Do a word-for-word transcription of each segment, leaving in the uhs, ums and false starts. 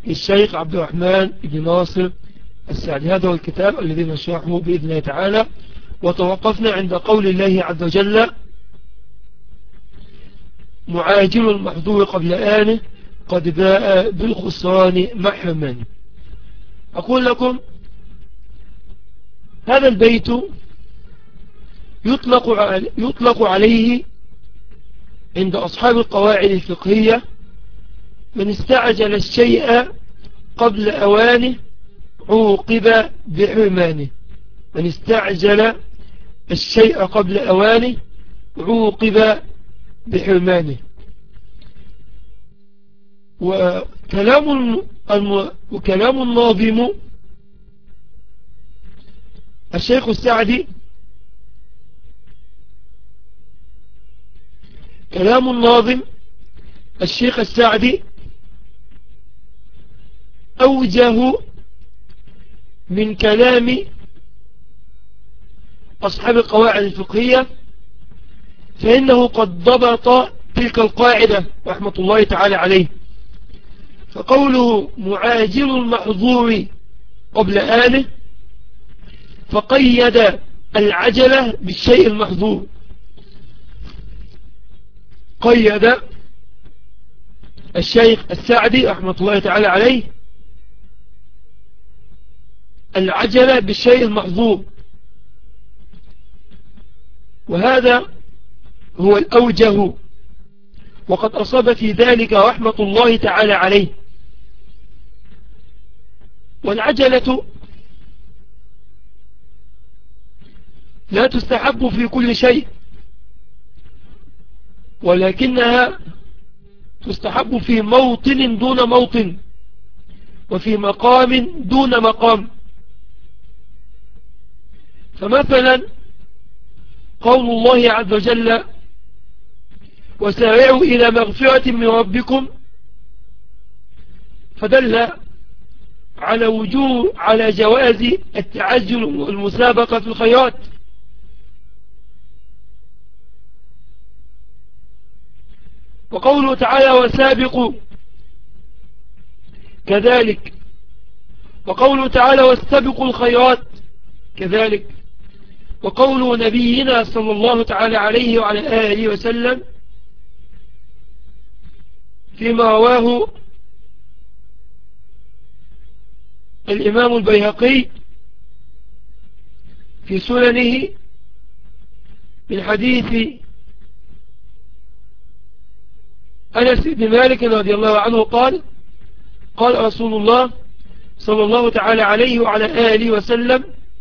للشيخ عبد الرحمن بن ناصر السعدي. هذا هو الكتاب الذي نشرحه بإذن الله تعالى. وتوقفنا عند قول الله عز وجل: معاجل المحظور قبل آنه قد باء بالخسران محرما. أقول لكم هذا البيت يطلق يطلق عليه عند أصحاب القواعد الفقهية: من استعجل الشيء قبل أوانه عوقب بحرمانه. من استعجل الشيء قبل أوانه عوقب بحرمانه. وكلام وكلام الناظم الشيخ السعدي كلام الناظم الشيخ السعدي أوجه من كلام أصحاب القواعد الفقهية، فإنه قد ضبط تلك القاعدة رحمة الله تعالى عليه. فقوله معاجل المحظور قبل آله فقيد العجلة بالشيء المحظور، قيد الشيخ السعدي رحمة الله تعالى عليه العجلة بالشيء المحظور، وهذا هو الأوجه، وقد أصاب في ذلك رحمة الله تعالى عليه. والعجلة لا تستحب في كل شيء، ولكنها تستحب في موطن دون موطن، وفي مقام دون مقام. فمثلا قول الله عز وجل: وسارعوا إلى مغفرة من ربكم، فدل على وجوه على جواز التعجل والمسابقة في الخيرات. وقوله تعالى: وسابقوا كذلك. وقوله تعالى: واستبقوا الخيرات كذلك. وقول نبينا صلى الله تعالى عليه وعلى آله وسلم فيما رواه الإمام البيهقي في سننه من حديث أنس بن مالك رضي الله عنه قال: قال رسول الله صلى الله تعالى عليه وعلى آله وسلم: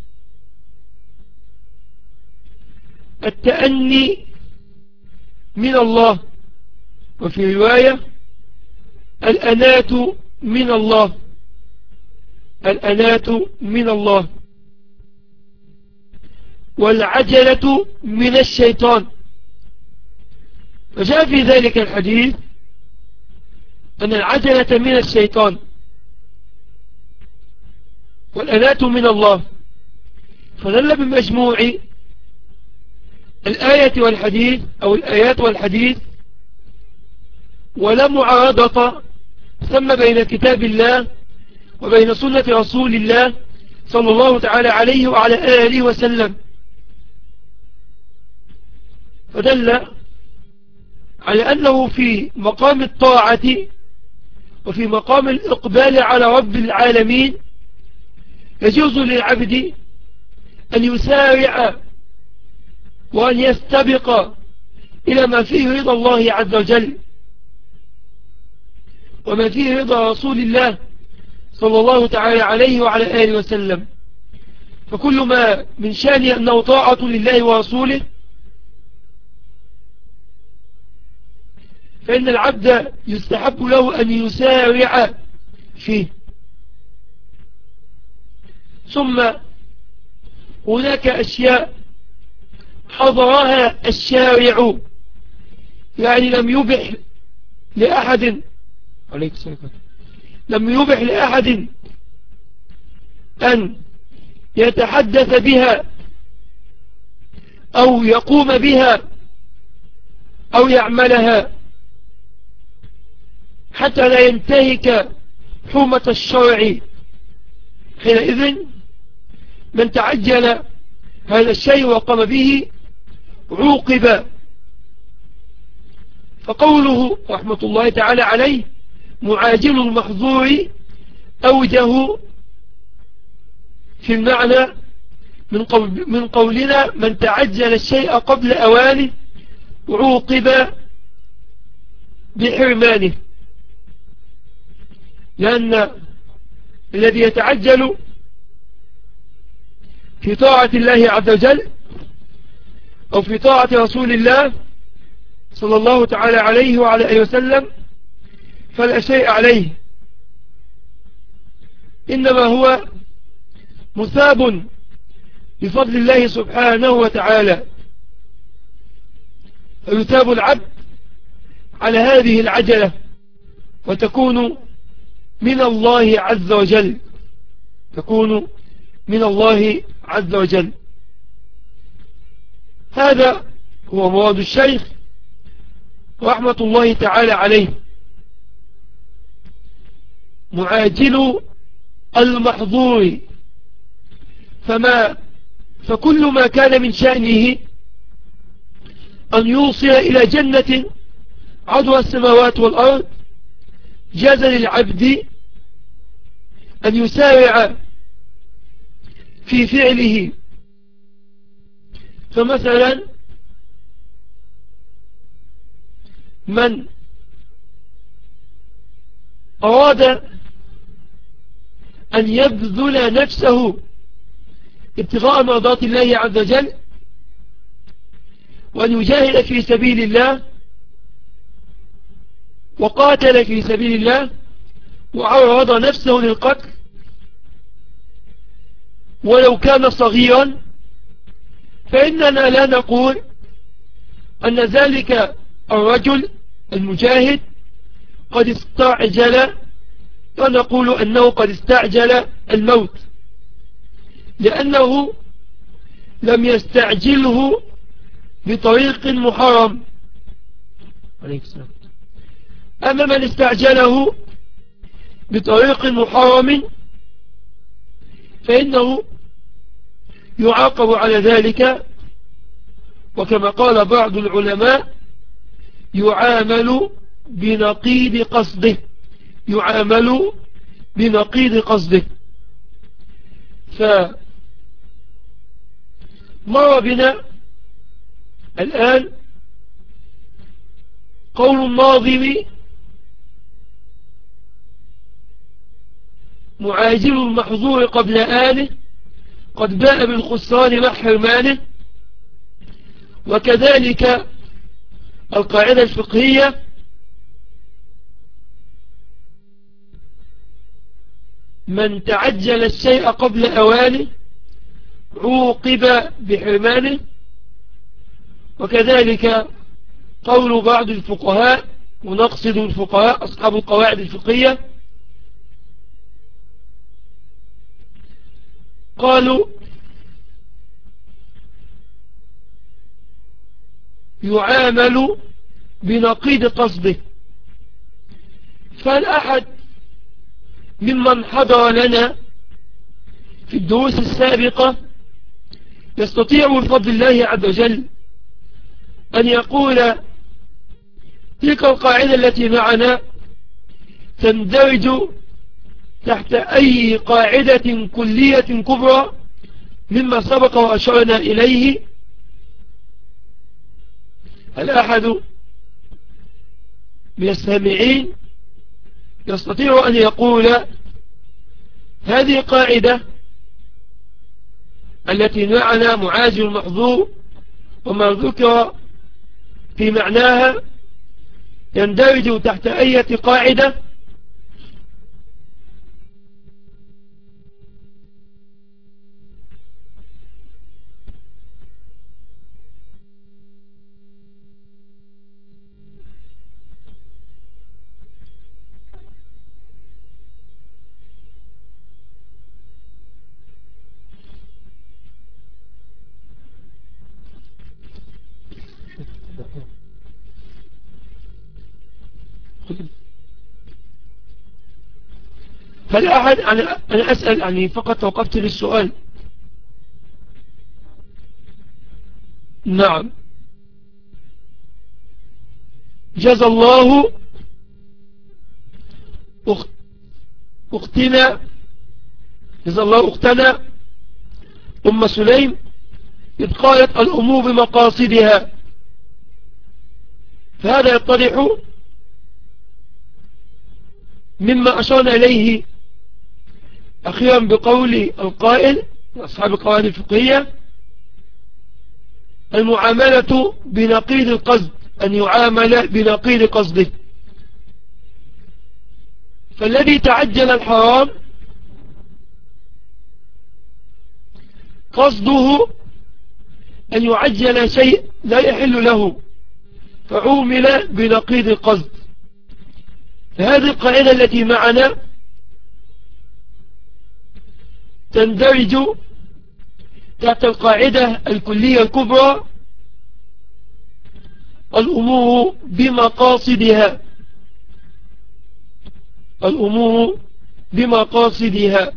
التأني من الله. وفي رواية: الأنات من الله. الأنات من الله. والعجلة من الشيطان. وجاء في ذلك الحديث أن العجلة من الشيطان والأنات من الله، فدل بمجموع الآية والحديث أو الآيات والحديث ولا معارضة ثم بين كتاب الله وبين سنة رسول الله صلى الله تعالى عليه وعلى آله وسلم، فدل على أنه في مقام الطاعة وفي مقام الإقبال على رب العالمين يجوز للعبد أن يسارع وأن يستبق إلى ما فيه رضا الله عز وجل وما فيه رضا رسول الله صلى الله تعالى عليه وعلى آله وسلم. فكل ما من شأنه أنه طاعة لله ورسوله فإن العبد يستحب له أن يسارع فيه. ثم هناك أشياء حضرها الشارع، يعني لم يبح لأحد عليك السلام لم يبح لأحد أن يتحدث بها أو يقوم بها أو يعملها حتى لا ينتهك حرمة الشرع، حينئذ من تعجل هذا الشيء وقام به عوقب. فقوله رحمة الله تعالى عليه معاجل المحظور أوجه في المعنى من, قول من قولنا من تعجل الشيء قبل أوانه عوقب بحرمانه، لأن الذي يتعجل في طاعة الله عز وجل أو في طاعة رسول الله صلى الله تعالى عليه وعلى آله وسلم فلا شيء عليه، إنما هو مثاب بفضل الله سبحانه وتعالى، فيثاب العبد على هذه العجلة وتكون من الله عز وجل، تكون من الله عز وجل. هذا هو مراد الشيخ رحمة الله تعالى عليه، معاجل المحظور. فما فكل ما كان من شأنه أن يوصل إلى جنة عرضها السماوات والأرض جاز للعبد أن يسارع في فعله. فمثلا من أراد أن يبذل نفسه ابتغاء مرضات الله عز وجل وأن يجاهد في سبيل الله وقاتل في سبيل الله وعرض نفسه للقتل ولو كان صغيرا، فإننا لا نقول أن ذلك الرجل المجاهد قد استعجل، ونقول أنه قد استعجل الموت، لأنه لم يستعجله بطريق محرم. أما من استعجله بطريق محرم فإنه يعاقب على ذلك، وكما قال بعض العلماء يعامل بنقيض قصده، يعامل بنقيض قصده. فمر بنا الآن قول الناظم معاجل المحظور قبل آله قد باء بالخسران مع حرمانه. وكذلك القاعدة الفقهية من تعجل الشيء قبل أوانه عوقب بحرمانه. وكذلك قول بعض الفقهاء، ونقصد الفقهاء أصحاب القواعد الفقهية، قالوا يعامل بنقيض قصده. فالأحد ممن حضر لنا في الدروس السابقة يستطيع بفضل الله عز وجل أن يقول تلك القاعدة التي معنا تندرج تحت أي قاعدة كلية كبرى مما سبق وأشرنا إليه. الأحد من السامعين يستطيع أن يقول هذه قاعدة التي معنا معاجل المحظور وما ذكر في معناها يندرج تحت أي قاعدة فلا أحد، أنا, أنا أسأل يعني فقط توقفت للسؤال. نعم. جزا الله أخت أختنا جزا الله أختنا أم سليم إذ قالت الأمور بمقاصدها، فهذا يتضح مما أشرنا إليه أخيرا بقول القائل أصحاب القواعد الفقهية: المعاملة بنقيض القصد، أن يعامل بنقيض قصده. فالذي تعجل الحرام قصده أن يعجل شيء لا يحل له، فعومل بنقيض القصد. فهذه القاعدة التي معنا تندرج تحت القاعدة الكلية الكبرى: الأمور بمقاصدها، الأمور بمقاصدها.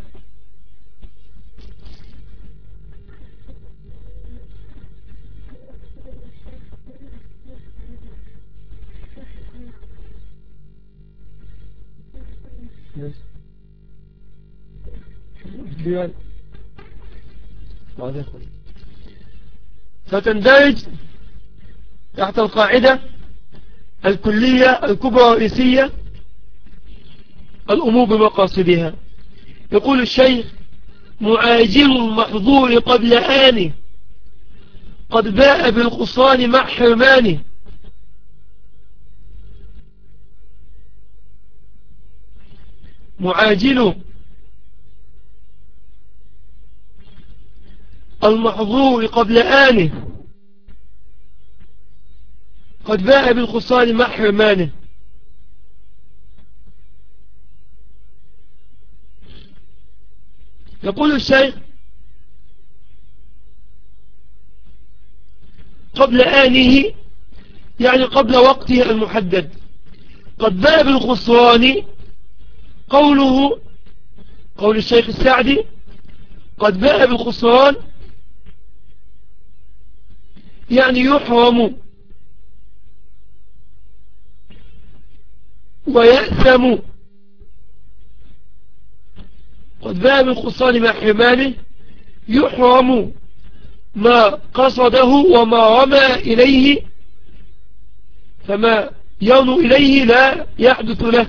فتندرج تحت القاعدة الكلية الكبرى الرئيسية: الأمور بمقاصدها. يقول الشيخ: معاجل المحظور قبل آنه قد باء بالخسران مع حرمانه. معاجل المحظور قبل آنه قد باء بالخسران مع حرمانه. يقول الشيخ: قبل آنه يعني قبل وقته المحدد. قد باء بالخسران، قوله قول الشيخ السعدي: قد باء بالخسران يعني يحرم ويأثم. قد باء بالخسران مع حرمانه، يحرم ما قصده وما رمى إليه، فما يرنو إليه لا يحدث له،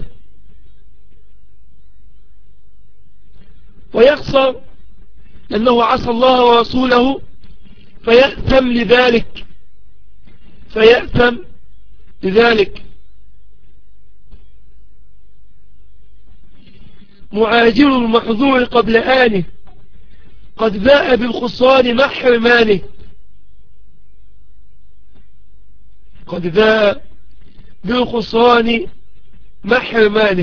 ويخسر لأنه عصى الله ورسوله فيأثم لذلك فيأثم لذلك معاجل المحظور قبل آنه قد باء بالخسران مع حرمانه. قد باء بالخسران مع حرمانه.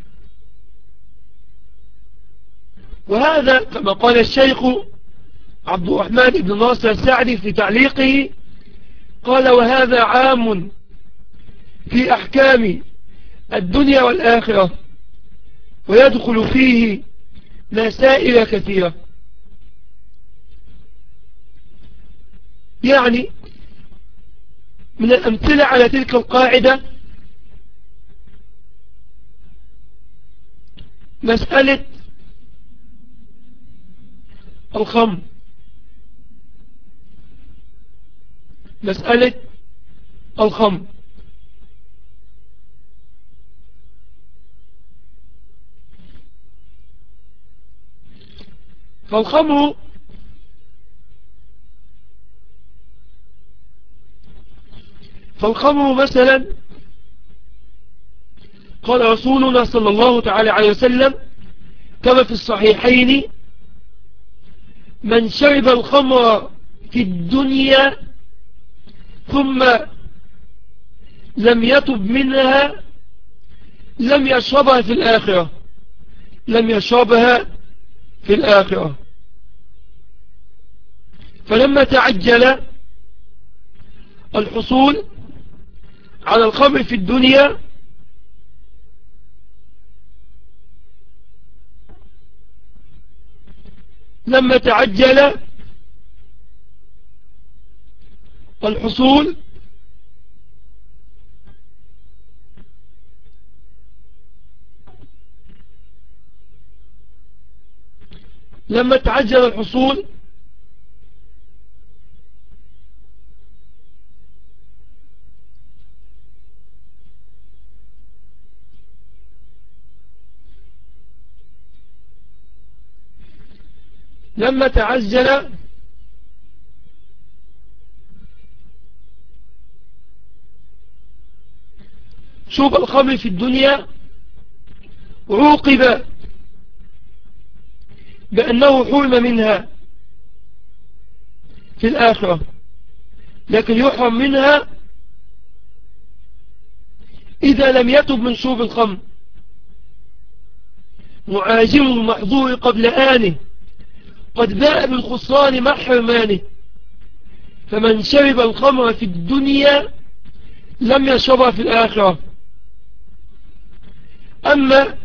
وهذا كما قال الشيخ عبد الرحمن بن ناصر السعدي في تعليقه، قال: وهذا عام في أحكام الدنيا والآخرة، ويدخل فيه مسائل كثيرة. يعني من الأمثلة على تلك القاعدة مسألة الخمر، مسألة الخمر. فالخمر فالخمر مثلا قال رسولنا صلى الله تعالى عليه وسلم كما في الصحيحين: من شرب الخمر في الدنيا ثم لم يتب منها لم يشربها في الآخرة لم يشربها في الآخرة. فلما تعجل الحصول على الخمر في الدنيا لما تعجل الحصول لما تعجل الحصول لما تعجل شرب الخمر في الدنيا عوقب بأنه حرم منها في الآخرة، لكن يحرم منها إذا لم يتب من شرب الخمر. معاجم المحظور قبل آنه قد باء بالخسران مع حرمانه، فمن شرب الخمر في الدنيا لم يشربها في الآخرة. أما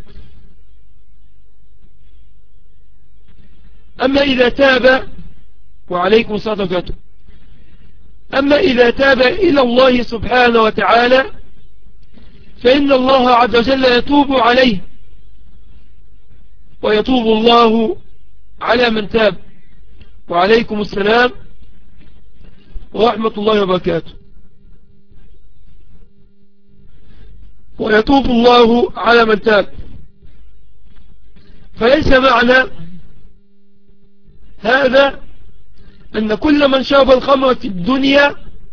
أما إذا تاب وعليكم الصلاة والسلام أما إذا تاب إلى الله سبحانه وتعالى فإن الله عز وجل يتوب عليه، ويتوب الله على من تاب. وعليكم السلام ورحمة الله وبركاته. ويتوب الله على من تاب. فليس معنى هذا أن كل من شرب الخمر في الدنيا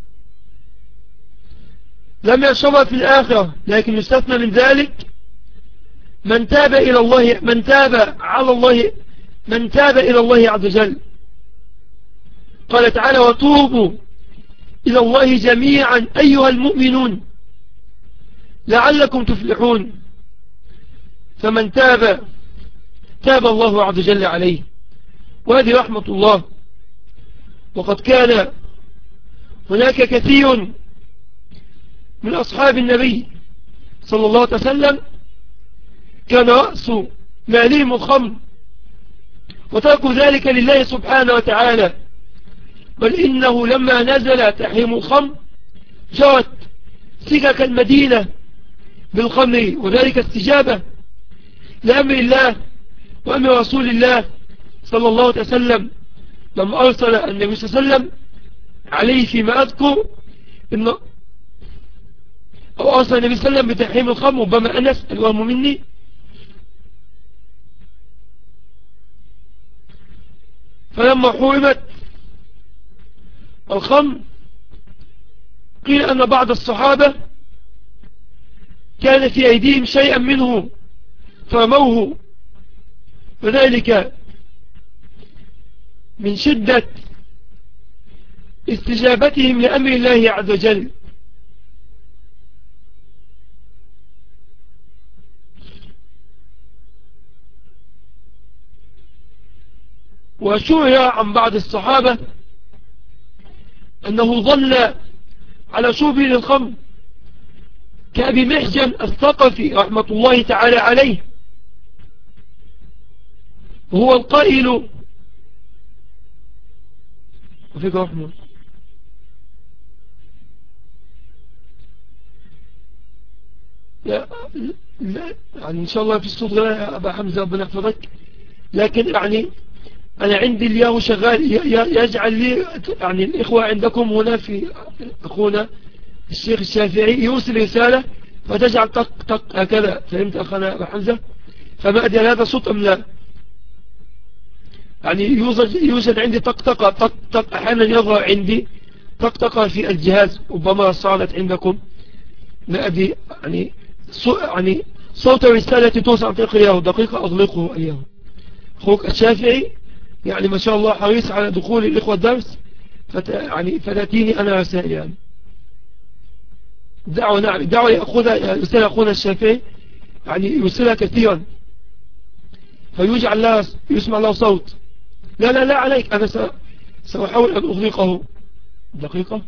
لم يشربها في الآخرة، لكن يستثنى من ذلك من تاب إلى الله من تاب على الله من تاب إلى الله عز وجل. قال تعالى: وتوبوا إلى الله جميعا أيها المؤمنون لعلكم تفلحون. فمن تاب تاب الله عز وجل عليه، وهذه رحمة الله. وقد كان هناك كثير من أصحاب النبي صلى الله عليه وسلم كان رأس مالهم الخمر، وتركوا ذلك لله سبحانه وتعالى. بل إنه لما نزل تحريم الخمر جرت سكك المدينة بالخمر، وذلك استجابة لأمر الله وأمر رسول الله صلى الله عليه وسلم لما أرسل النبي صلى الله عليه وسلم عليه فيما أذكر إنه أو أرسل النبي صلى الله عليه وسلم بتحريم الخمر، ربما أنس الوهم مني، فلما حرمت الخمر قيل أن بعض الصحابة كان في أيديهم شيئا منه فرموه، وذلك من شدة استجابتهم لأمر الله عز وجل. وشعر عن بعض الصحابة أنه ظل على شربه للخمر كأبي محجن الثقفي رحمة الله تعالى عليه، وهو القائل وفيك رحمه لا لا يعني إن شاء الله في الصوت غير يا أبا حمزة ربنا يحفظك، لكن يعني أنا عندي الياهو شغال يجعل لي يعني الإخوة عندكم هنا في أخونا الشيخ الشافعي يوصل رسالة فتجعل طق طق هكذا، فهمت أخنا أبا حمزة؟ فما أدري هذا صوت أم لا. يعني يوجد, يوجد عندي طقطقة طق طق أحيانا يظهر عندي طقطقة في الجهاز، ربما صارت عندكم ما أدري. يعني صو يعني صوت الرسالة توصل عن طريق الياهو دقيقة أغلقه الياهو. أخوك الشافعي يعني ما شاء الله حريص على دخول الإخوة الدرس، فت يعني فتأتيني أنا رسائل يعني دعوة نعم دعوة يأخذها رسالة أخونا الشافعي يعني يرسلها كثيرا فيجعل لها يسمع له صوت. لا لا لا عليك، أنا سأحاول أن أغلقه دقيقة.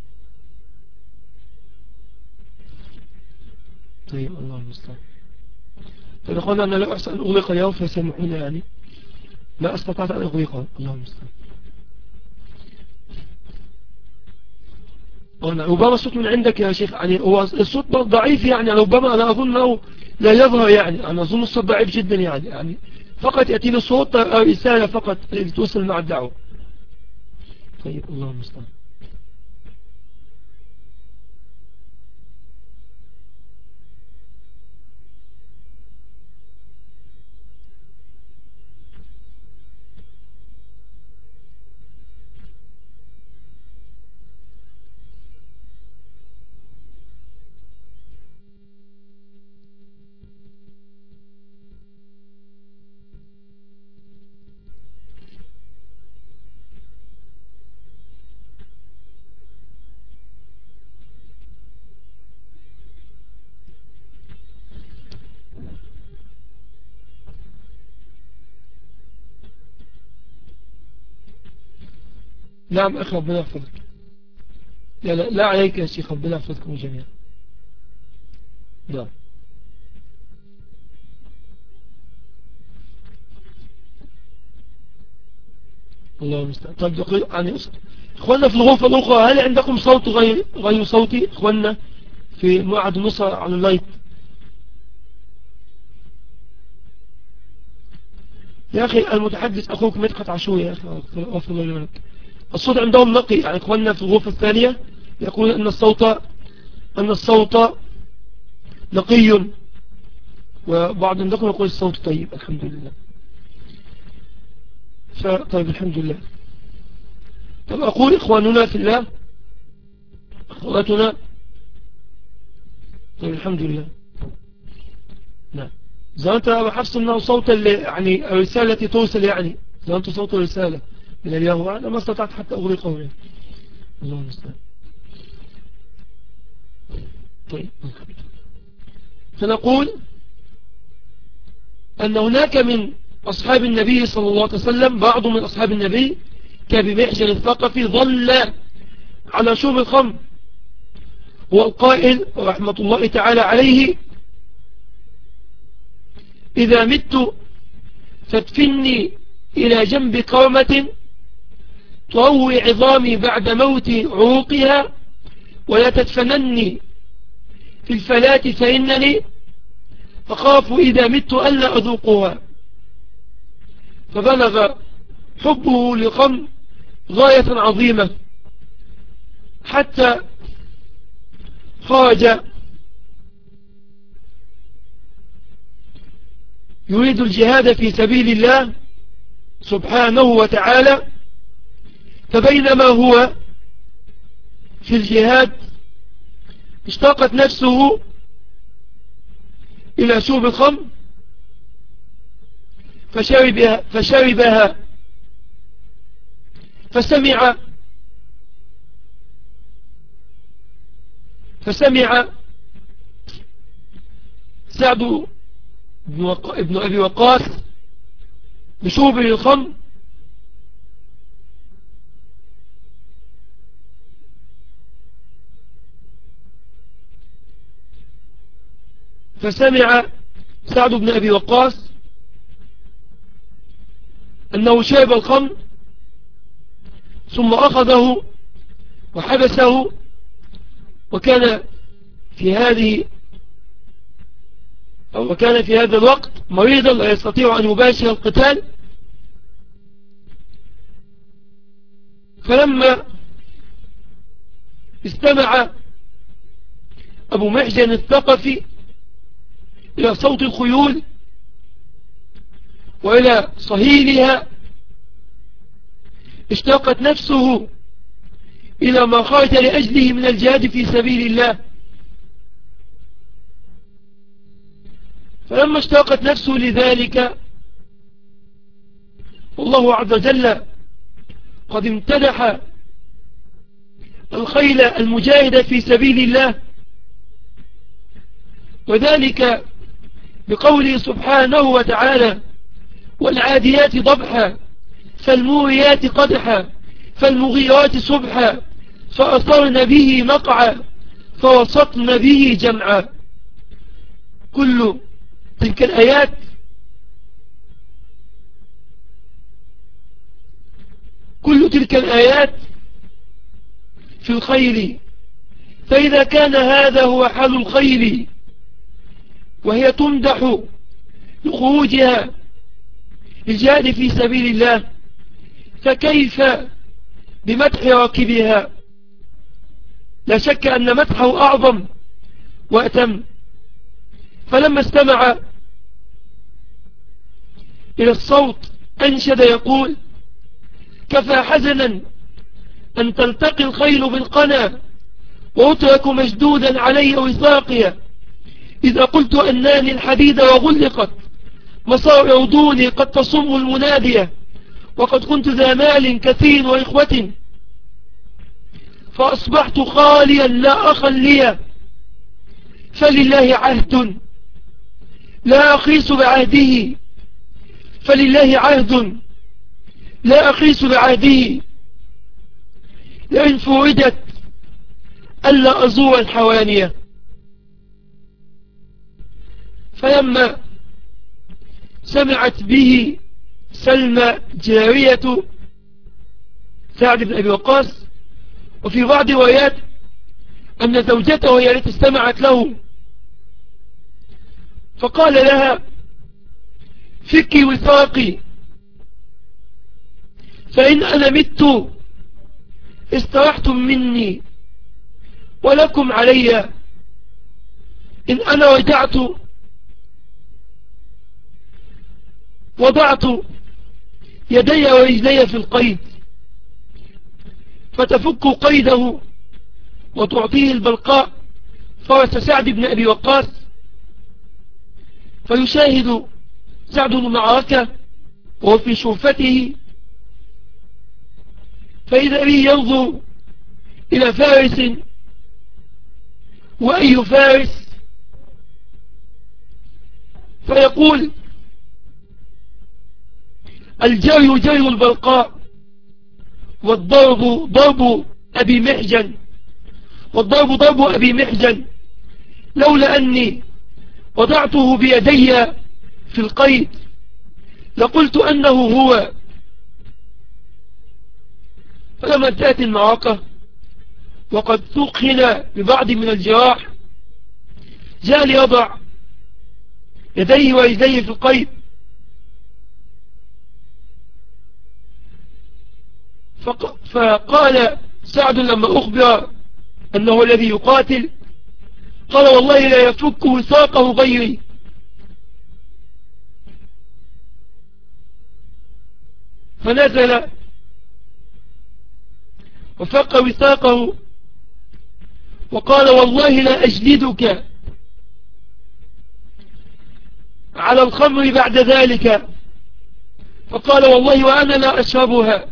طيب الله المستعان. فنقول أنا لا أحسن أن أغلق اليوم فسامحونا يعني لا استطعت أن أغلقها. اللهم استعان. ربما الصوت من عندك يا شيخ يعني هو الصوت ضعيف يعني ربما أنا أظن أنه لا يظهر يعني أنا أظن الصوت ضعيف جدا يعني يعني فقط يأتي له صوت رسالة فقط توصل مع الدعوة. طيب اللهم استعان. نعم أخي ربنا يحفظك. لا, لا, لا عليك يا شيخ ربنا يحفظكم جميعا. نعم. الله المستعان. طيب دقيق يعني اخوانا في الغرفة الأخرى هل عندكم صوت غير غير صوتي اخوانا في معهد النصر على اللايت؟ يا أخي المتحدث أخوك مدحت عاشور يا أخي غفر الله لك. الصوت عندهم نقي يعني اخوانا في الغرفة الثانية يقول أن الصوت أن الصوت نقي وبعض عندكم يقول الصوت طيب الحمد لله. طيب الحمد لله. طب أقول إخواننا في الله أخواتنا طيب الحمد لله. نعم إذا أنت بحفظ أنه صوت اللي يعني الرسالة التي توصل يعني إذا أنت صوت الرسالة من اليهوى أنا ما استطعت حتى أغلقه يعني. الله المستعان. طيب فنقول أن هناك من أصحاب النبي صلى الله عليه وسلم بعض من أصحاب النبي كأبي محجن الثقفي ظل على شرب الخمر هو القائل رحمة الله تعالى عليه إذا مت فادفني إلى جنب كرمة تروي عظامي بعد موت عروقها ولا تدفنني في الفلاة فإنني أخاف إذا مت ألا أذوقها. فبلغ حبه للخمر غاية عظيمة حتى خرج يريد الجهاد في سبيل الله سبحانه وتعالى. فبينما هو في الجهاد اشتاقت نفسه إلى شرب الخمر فشربها, فشربها فسمع فسمع سعد بن, وق... ابن أبي وقاص بشربه الخمر فسمع سعد بن أبي وقاص أنه شرب الخمر ثم أخذه وحبسه وكان في هذه وكان في هذا الوقت مريضا لا يستطيع أن يباشر القتال. فلما استمع أبو محجن الثقفي إلى صوت الخيول وإلى صهيلها اشتاقت نفسه إلى ما خرج لأجله من الجهاد في سبيل الله. فلما اشتاقت نفسه لذلك والله عز وجل قد امتدح الخيل المجاهدة في سبيل الله وذلك بقوله سبحانه وتعالى والعاديات ضبحا فالموريات قدحا فالمغيرات صبحا فأثرن به نقعا فوسطن به جمعا كل تلك الآيات كل تلك الآيات في الخير، فإذا كان هذا هو حال الخير وهي تمدح لخروجها للجهاد في سبيل الله، فكيف بمدح راكبها؟ لا شك أن مدحه أعظم وأتم. فلما استمع إلى الصوت أنشد يقول: كفى حزنا أن تلتقي الخيل بالقنا وأترك مشدودا علي وثاقيا، إذا قلت أناني الحديد وغلقت مصارع دوني قد تصم المنادية، وقد كنت ذا مال كثير وإخوة فأصبحت خاليا لا أخا لي، فلله عهد لا أخيس بعهده، فلله عهد لا أخيس بعهده، لئن فوردت ألا أزور الحوانية. فلما سمعت به سلمى جارية سعد بن أبي وقاص، وفي بعض روايات أن زوجته هي التي استمعت له، فقال لها: فكي وثاقي، فإن أنا مت استرحتم مني ولكم علي، إن أنا رجعت وضعت يدي ورجلي في القيد، فتفك قيده وتعطيه البلقاء فرس سعد بن أبي وقاص، فيشاهد سعد المعركة وهو في شوفته، فإذا به ينظر إلى فارس، وأي فارس، فيقول: الجري جري البلقاء، والضرب ضرب أبي محجن، والضرب ضرب أبي محجن، لولا أني وضعته بيدي في القيد لقلت أنه هو. فلما انتهت المعركة وقد ثقل ببعض من الجراح، جاء ليضع يديه ورجليه في القيد، فقال سعد لما أخبر أنه الذي يقاتل، قال: والله لا يفك وثاقه غيري. فنزل وفك وثاقه وقال: والله لا أجلدك على الخمر بعد ذلك. فقال: والله وأنا لا أشربها.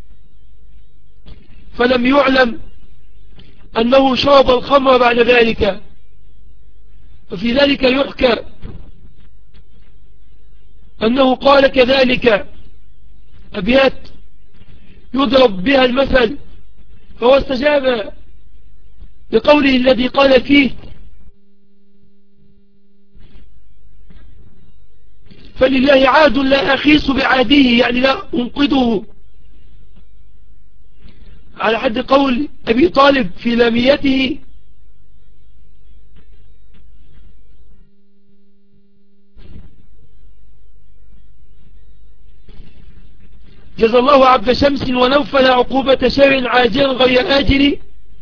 فلم يعلم أنه شرب الخمر بعد ذلك. وفي ذلك يحكى أنه قال كذلك أبيات يضرب بها المثل، فهو استجاب بقوله الذي قال فيه: فلله عهد لا أخيس بعهده، يعني لا أنقذه، على حد قول أبي طالب في لاميته: جزى الله عبد شمس ونوفل عقوبة شر عاجل غير آجل،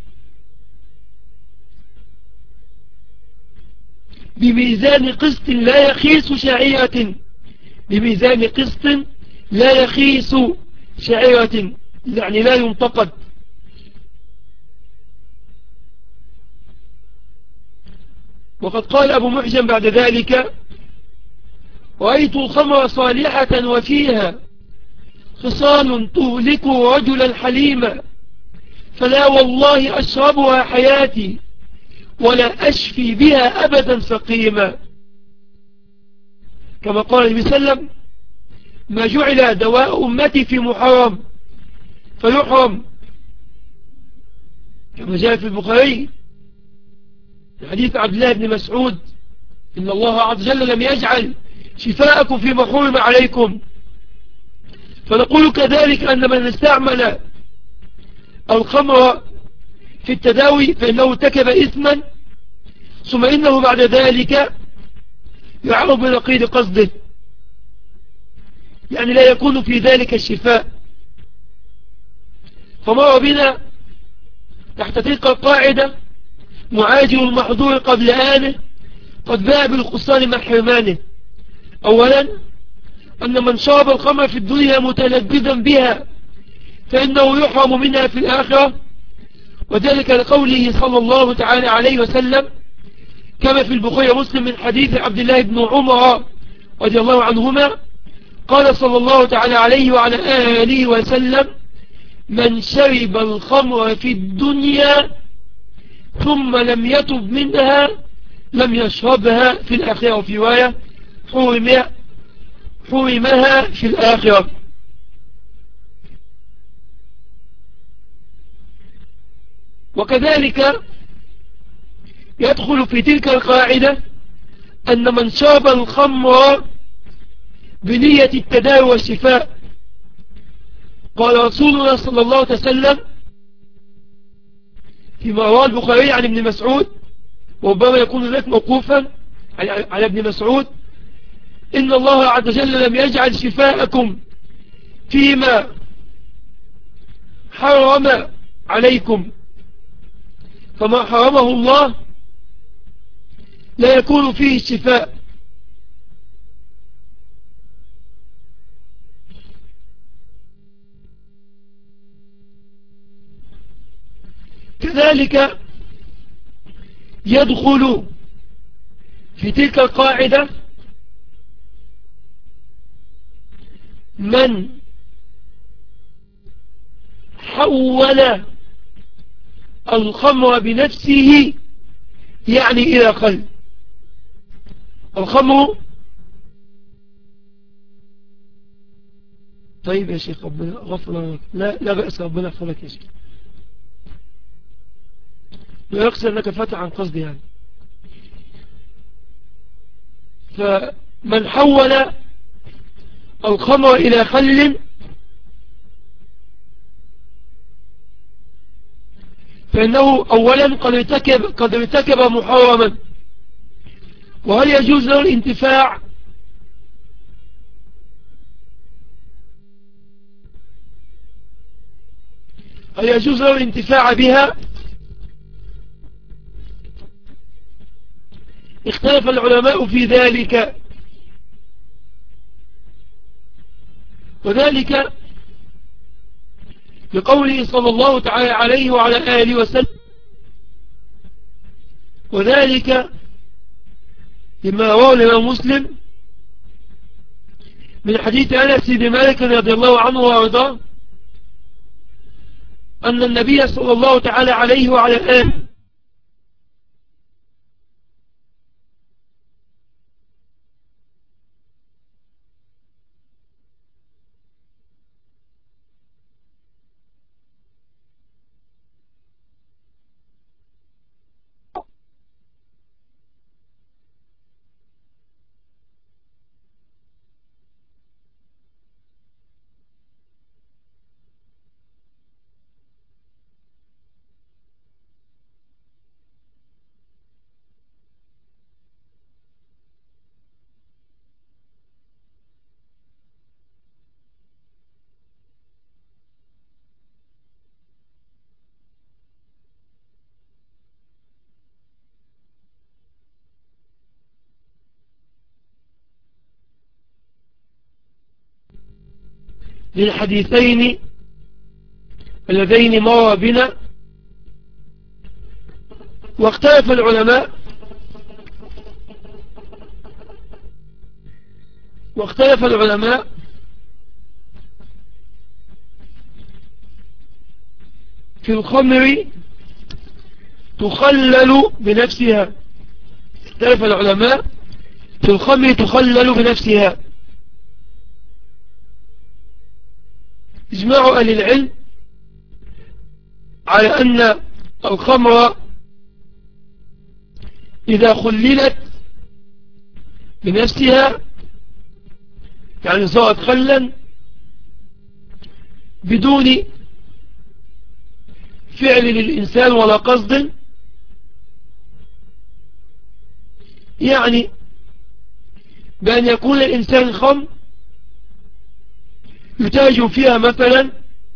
بميزان قسط لا يخيس شعيرة، بميزان قسط لا يخيس شعيرة، يعني لا ينتقد. وقد قال أبو محجن بعد ذلك: رأيت الخمر صالحة وفيها خصال تهلك رجلا حليما، فلا والله أشربها حياتي ولا أشفي بها أبدا سقيما. كما قال النبي صلى الله عليه وسلم: ما جعل دواء أمتي في محرم فيحرم، كما جاء في البخاري حديث عبد الله بن مسعود إن الله عز وجل لم يجعل شفاءكم فيما حرم عليكم. فنقول كذلك أن من استعمل الخمر في التداوي فإنه ارتكب إثما، ثم إنه بعد ذلك يعرض بنقيض قصده، يعني لا يكون في ذلك الشفاء. فمر بنا تحت تلك القاعدة معاجل المحظور قبل آنه قد باع بالخسران مع حرمانه. أولا أن من شرب الخمر في الدنيا متلذذا بها فإنه يحرم منها في الآخرة، وذلك لقوله صلى الله تعالى عليه وسلم كما في البخاري ومسلم من حديث عبد الله بن عمر رضي الله عنهما قال صلى الله تعالى عليه وعلى آله وسلم: من شرب الخمر في الدنيا ثم لم يتب منها لم يشربها في الآخرة، وفي رواية حرمها في الآخرة. وكذلك يدخل في تلك القاعدة أن من شرب الخمر بنية التداوي والشفاء، قال رسول الله صلى الله عليه وسلم فيما رواه البخاري عن ابن مسعود، وربما يكون ذلك موقوفا على ابن مسعود: إن الله عز وجل لم يجعل شفاءكم فيما حرم عليكم، فما حرمه الله لا يكون فيه الشفاء. كذلك يدخل في تلك القاعدة من حول الخمر بنفسه يعني إلى خل. الخمر طيب يا شيخ ربنا غفر لك، لا لا بأس، ربنا يغفر لك يا شيخ، لا يقصد أنك فتح عن قصدي يعني. فمن حول الخمر إلى خل فإنه أولا قد ارتكب, قد ارتكب محرما. وهل يجوز له الانتفاع هل يجوز له الانتفاع بها؟ اختلف العلماء في ذلك، وذلك لقوله صلى الله تعالى عليه وعلى آله وسلم، وذلك لما رواه الإمام مسلم من حديث أنس بن مالك رضي الله عنه وارضاه أن النبي صلى الله تعالى عليه وعلى آله للحديثين اللذين مر بنا. واختلف العلماء واختلف العلماء في الخمر تخلل بنفسها. اختلف العلماء في الخمر تخلل بنفسها. اجماع أهل العلم على أن الخمر إذا خللت بنفسها يعني صارت خلا بدون فعل للإنسان ولا قصد، يعني بأن يكون الإنسان خمر يتاج فيها مثلا،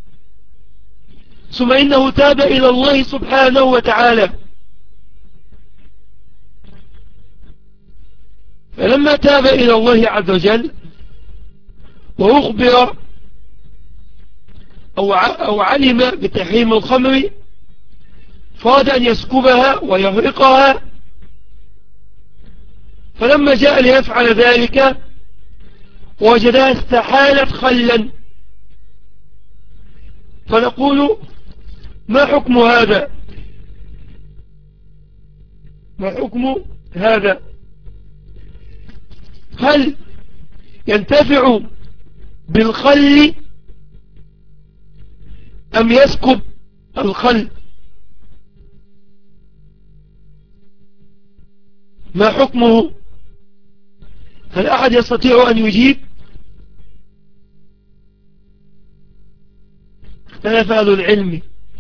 ثم إنه تاب إلى الله سبحانه وتعالى، فلما تاب إلى الله عز وجل وأخبر أو أو علم بتحريم الخمر فأراد أن يسكبها ويهرقها، فلما جاء ليفعل ذلك وجدها استحالت خلا، فنقول ما حكم هذا؟ ما حكم هذا؟ هل ينتفع بالخل أم يسكب الخل؟ ما حكمه؟ هل أحد يستطيع أن يجيب؟ اختلف أهل العلم.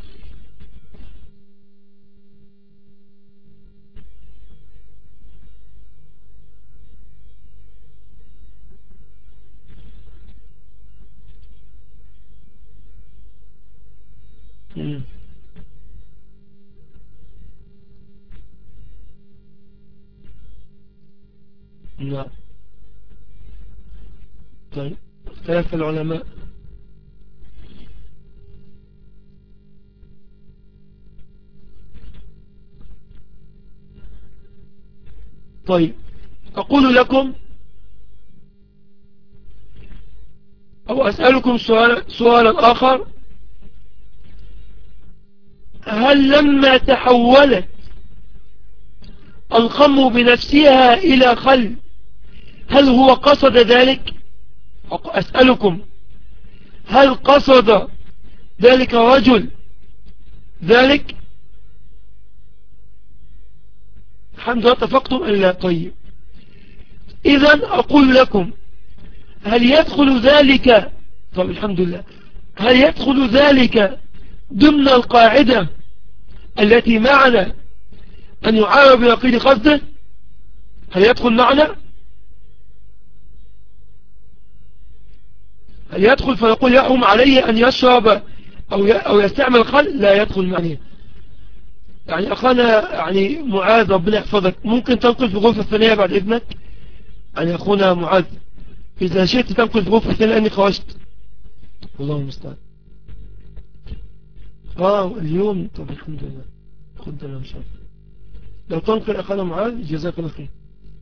نعم. طيب اختلف العلماء. طيب أقول لكم أو أسألكم سؤال سؤالا آخر: هل لما تحولت الخمر بنفسها إلى خل هل هو قصد ذلك؟ أسألكم: هل قصد ذلك رجل ذلك؟ الحمد لله اتفقتم إلا طيب. إذن أقول لكم: هل يدخل ذلك طب الحمد لله هل يدخل ذلك ضمن القاعدة التي معنا أن يعارض بنقيض قصده؟ هل يدخل معنا؟ هل يدخل فنقول يحرم عليه أن يشرب أو أو يستعمل الخل؟ لا يدخل معنا. يعني أخانا يعني معاذ ربنا يحفظك، ممكن تنقل في الغرفة الثانية بعد إذنك؟ يعني أخونا معاذ إذا شئت تنقل في الغرفة الثانية لأني خرجت. والله المستعان. آه اليوم طب الحمد لله خد الله إن شاء الله. لو تنقل أخانا معاذ جزاك الله خير.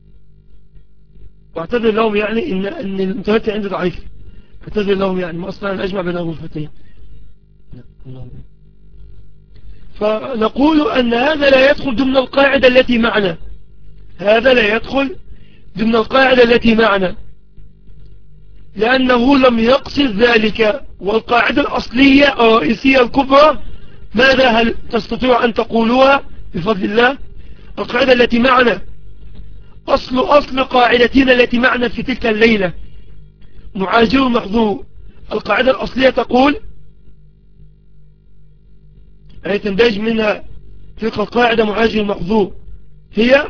واعتذر لهم يعني إن إن الإنترنت عندي ضعيف، اعتذر لهم يعني ما أصلا أنا أجمع بين الغرفتين. الله. فنقول أن هذا لا يدخل ضمن القاعدة التي معنا، هذا لا يدخل ضمن القاعدة التي معنا لأنه لم يقصد ذلك. والقاعدة الأصلية الرئيسية الكبرى ماذا؟ هل تستطيع أن تقولوها بفضل الله؟ القاعدة التي معنا أصل أصل قاعدتنا التي معنا في تلك الليلة معاجر محظور. القاعدة الأصلية تقول أي تندج منها تلك القاعدة معاجر محظور هي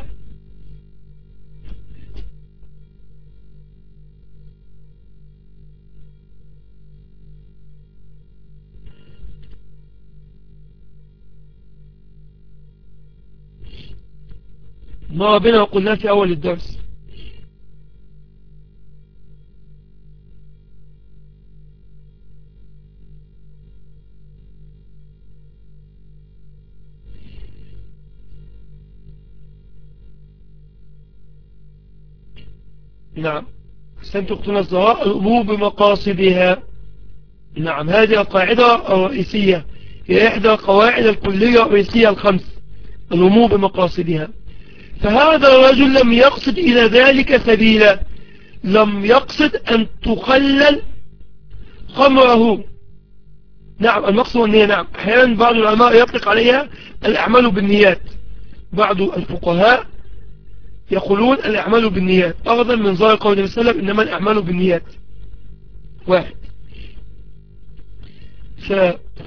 ما بنا وقلنا في أول الدرس. نعم أحسنت أختنا الزهراء، الأمور بمقاصدها. نعم هذه القاعدة الرئيسية هي إحدى القواعد الكلية الرئيسية الخمس، الأمور بمقاصدها. فهذا الرجل لم يقصد إلى ذلك سبيلا، لم يقصد أن تخلل خمره. نعم المقصد والنية. نعم أحيانا بعض العلماء يطلق عليها الأعمال بالنيات، بعض الفقهاء يقولون الأعمال بالنيات أغضا من ظاهر قول النبي صلى الله عليه وسلم إنما الأعمال بالنيات. واحد. ف...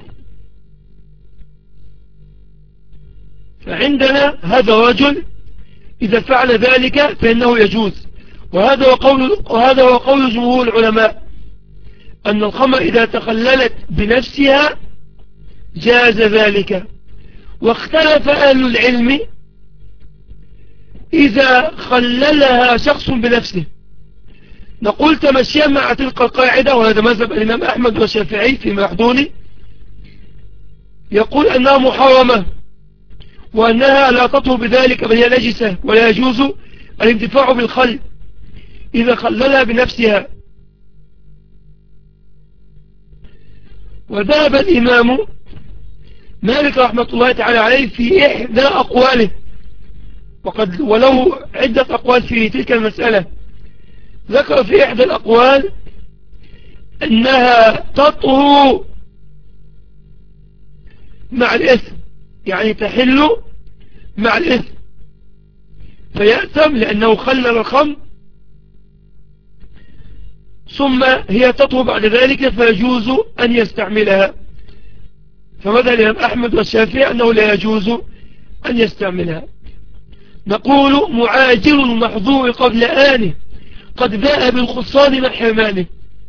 فعندنا هذا الرجل إذا فعل ذلك فإنه يجوز، وهذا هو قول وهذا هو قول جمهور العلماء أن الخمر إذا تخللت بنفسها جاز ذلك. واختلف أهل العلم إذا خللها شخص بنفسه. نقول تمشيا مع تلك القاعدة، وهذا مذهب الإمام أحمد والشافعي في محدوني، يقول أنها محرمة وأنها لا تطهر بذلك بل هي نجسة، ولا يجوز الانتفاع بالخل إذا خللها بنفسها. وذهب الإمام مالك رحمة الله تعالى عليه في إحدى أقواله، وقد وله عدة أقوال في تلك المسألة. ذكر في إحدى الأقوال أنها تطهر مع الإثم، يعني تحل مع الإثم فيأثم لأنه خلل الخمر، ثم هي تطهر بعد ذلك فيجوز أن يستعملها. فماذا الإمام أحمد والشافعي أنه لا يجوز أن يستعملها. نقول معاجل المحظور قبل آنه قد باء بالخصان من حرمانه.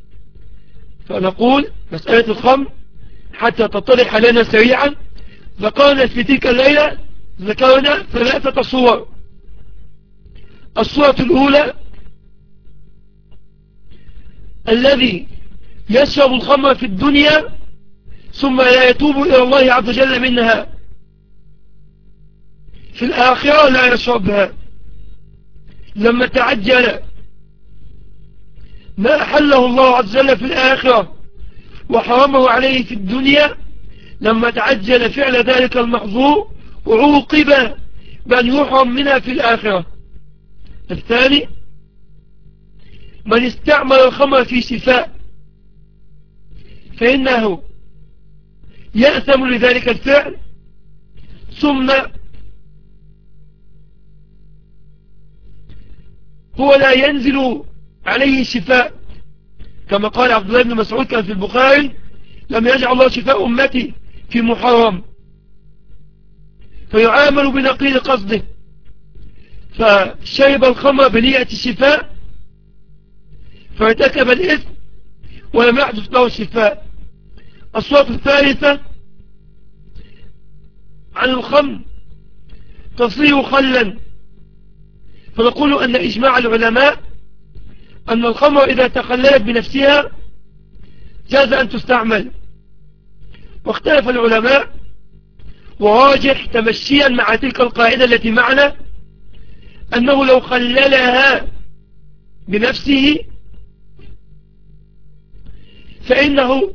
فنقول مسألة الخمر حتى تطرح لنا سريعا، ذكرنا في تلك الليلة ذكرنا ثلاثة صور. الصورة الأولى الذي يشرب الخمر في الدنيا ثم لا يتوب إلى الله عز وجل منها، في الآخرة لا يشربها. لما تعجل ما أحله الله عز وجل في الآخرة وحرمه عليه في الدنيا، لما تعجل فعل ذلك المحظور وعوقب بأن يحرم منها في الآخرة. الثاني من استعمل الخمر في شفاء فإنه يأثم لذلك الفعل، ثم هو لا ينزل عليه شفاء، كما قال عبد الله بن مسعود كان في البخاري لم يجعل الله شفاء أمتي في محرم، فيعامل بنقيض قصده، فشرب الخمر بنية الشفاء فارتكب الإثم ولم يحدث له الشفاء. الصورة الثالثة عن الخمر تصير خلا، فنقول أن إجماع العلماء أن الخمر إذا تخللت بنفسها جاز أن تستعمل. واختلف العلماء وراجح تمشيا مع تلك القاعدة التي معنا أنه لو خللها بنفسه فإنه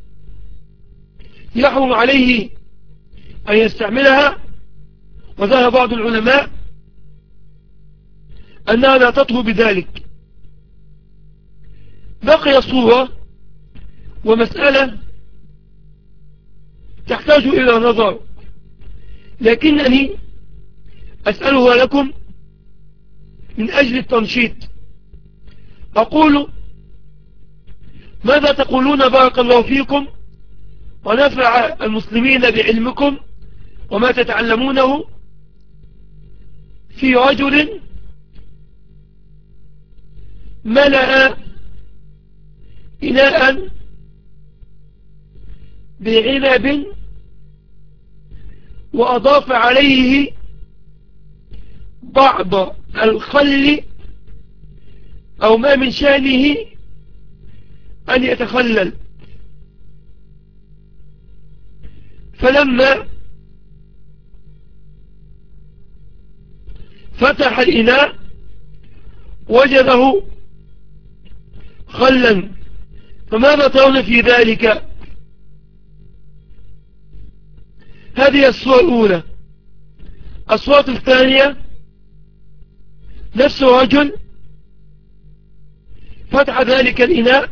يحرم عليه أن يستعملها. وذهب بعض العلماء أنها لا تطهر بذلك. بقي صورة ومسألة تحتاج إلى نظر، لكنني أسألها لكم من أجل التنشيط. أقول ماذا تقولون بارك الله فيكم ونفع المسلمين بعلمكم وما تتعلمونه في رجل ملأ إناء بعنب وأضاف عليه بعض الخل أو ما من شأنه أن يتخلل، فلما فتح الإناء وجده خلا، فماذا ترون في ذلك؟ هذه الصورة الأولى. الصورة الثانية نفس رجل فتح ذلك الإناء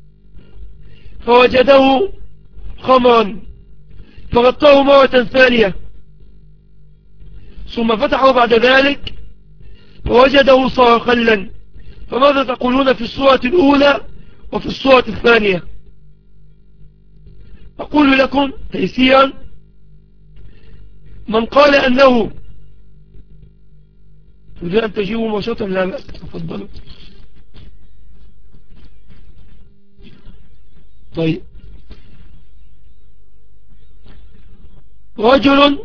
فوجده خمرا فغطاه مرة ثانية، ثم فتحه بعد ذلك فوجده صار خلا، فماذا تقولون في الصورة الأولى وفي الصورة الثانية؟ أقول لكم تيسيرا: من قال أنه تريد أن تجيبوا مباشرة؟ لا بأس، تفضلوا. طيب، رجل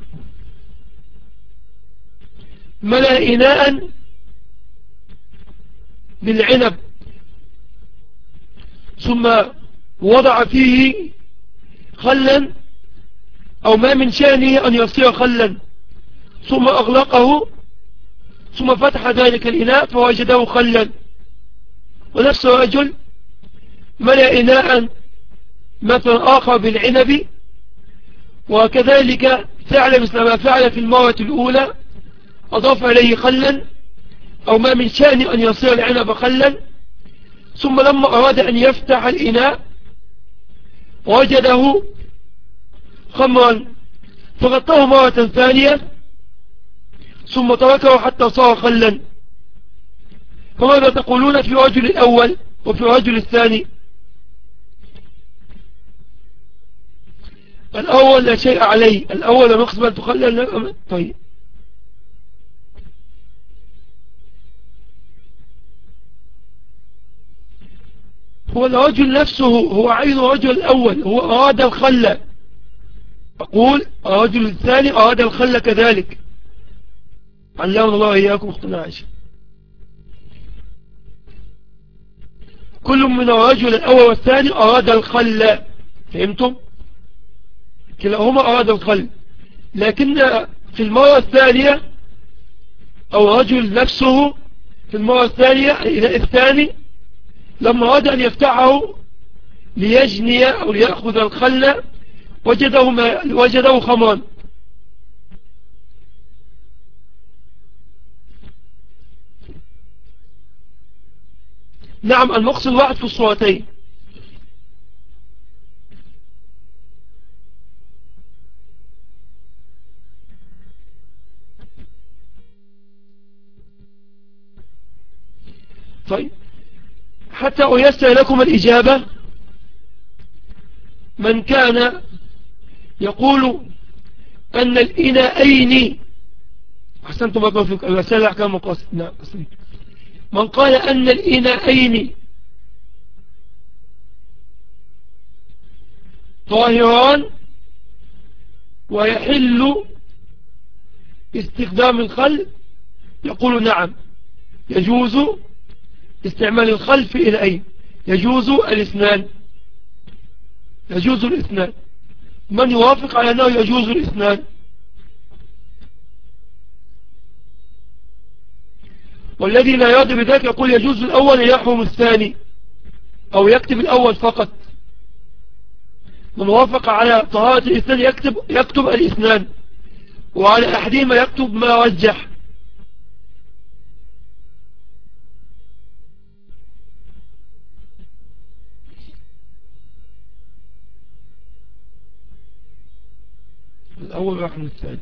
ملأ إناء بالعنب ثم وضع فيه خلا أو ما من شأنه أن يصير خلا، ثم أغلقه ثم فتح ذلك الإناء فوجده خلا. ونفس الرجل ملأ إناء مثلا آخر بالعنب وكذلك فعل مثل ما فعل في المرة الأولى، أضاف إليه خلا أو ما من شأن أن يصير العنب خلا، ثم لما أراد أن يفتح الإناء وجده خمرا فغطاه مرة ثانية ثم تركه حتى صار خلا. فماذا تقولون في الرجل الأول وفي الرجل الثاني؟ الأول لا شيء عليه، الأول نقص بل تخلل. طيب، هو الرجل نفسه هو عين الرجل الأول، هو أراد الخل. أقول الرجل الثاني أراد الخل كذلك. علمنا الله إياكم اختنا عائشة. كل من الرجل الأول والثاني أراد الخل، فهمتم؟ كلاهما أراد الخل، لكن في المرة الثانية أو الرجل نفسه في المرة الثانية إلى الثاني لما أراد أن يفتحه ليجني أو ليأخذ الخل وجده, وجده خمرا. نعم، المقصد واحد في الصورتين. طيب، حتى أيسر لكم الإجابة، من كان يقول أن الإناءين، أحسنتم بكم في الرسالة أحكام مقاصد، نعم أحسنت، من قال أن الإناءين طاهران ويحل استخدام الخل، يقول نعم يجوز استعمال الخل في الإناءين، يجوز الاثنان، يجوز الاثنان. من يوافق على أنه يجوز الاثنان؟ والذي لا يرضى بذلك يقول يجوز الأول يحرم الثاني، أو يكتب الأول فقط. من وافق على طهارة الاثنان يكتب, يكتب الاثنان، وعلى أحدهما يكتب ما رجح. الأول يحرم الثاني،